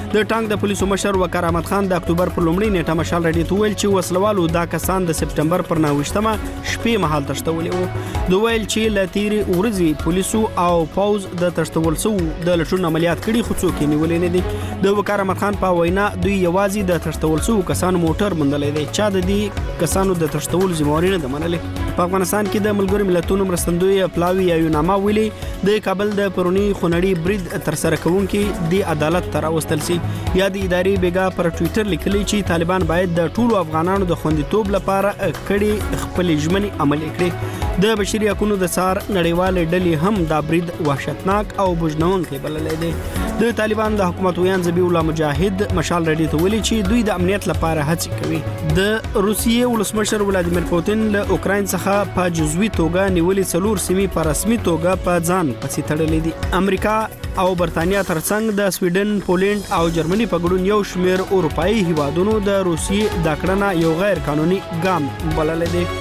د ټانک د پولیسو مشر وقار احمد خان د اکتوبر پر لومړۍ نیټه مشال رادیو ته ویل چې وسلوالو دا کسان د سپټمبر پر نهه شپې مهال تښتولي وو. دوی ویل چې له تیرې ورځې پولیسو او پوز د تښتول شوو د لټون عملیات کړي خو څوک یې نیولي نه دي. د وقار احمد خان په وینا دوی یوازې د تښتول شوو کسانو موټر موندلی دی، چا د دې کسانو د تښتولو ذمهواري نه ده منلې. په افغانستان کې د ملګرو ملتونو مرستندوی پلاوی یا یوناما ویلي د کابل د پرونی خونړي برید ترسره کوونکي د عدالت ته راوستل شي. یا د ادارې بیګا پر ټوئیټر لیکلي چې طالبان باید د ټولو افغانانو د خوندیتوب لپاره کړي خپلې ژمنې عملي کړي. د بشري حقوقو د څار نړیوالې ډلې هم دا برید وحشتناک او بوجنونکی بللی دی. د طالبان د حکومت ویان ذبیح الله مجاهد مشال رادیو ته ویلي چې دوی د امنیت لپاره هڅې کوي. د روسیې ولسمشر ولادیمیر پوتین له اوکراین څخه په جزوي توګه نیولې څلور سیمې په رسمي توګه په ځان پسې تړلې دي. امریکا او برتانیا ترڅنګ د سویډن، پولند او جرمني په ګډون یو شمېر اروپایي هیوادونو د روسیې دا کړنه یو غیر قانوني ګام بللی دی.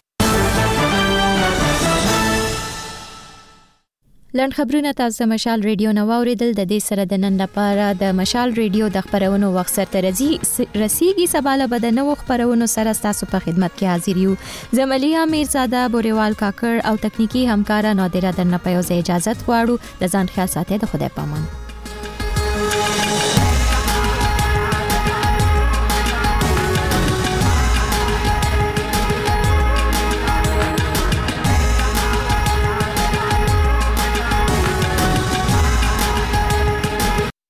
لنډ خبرونه تاسو د مشال ریډیو نو اوریدل. د دې سره د نن لپاره د مشال ریډیو د خبرونو وخت سره رسیږي. سبا له بده نو خبرونو سره تاسو په خدمت کې حاضر یو. زملیه میرزاده بوریوال کاکړ او تکنیکی همکارا نادره درنه په اجازه غواړو. د ځان خیال ساتئ. د خدای پامان.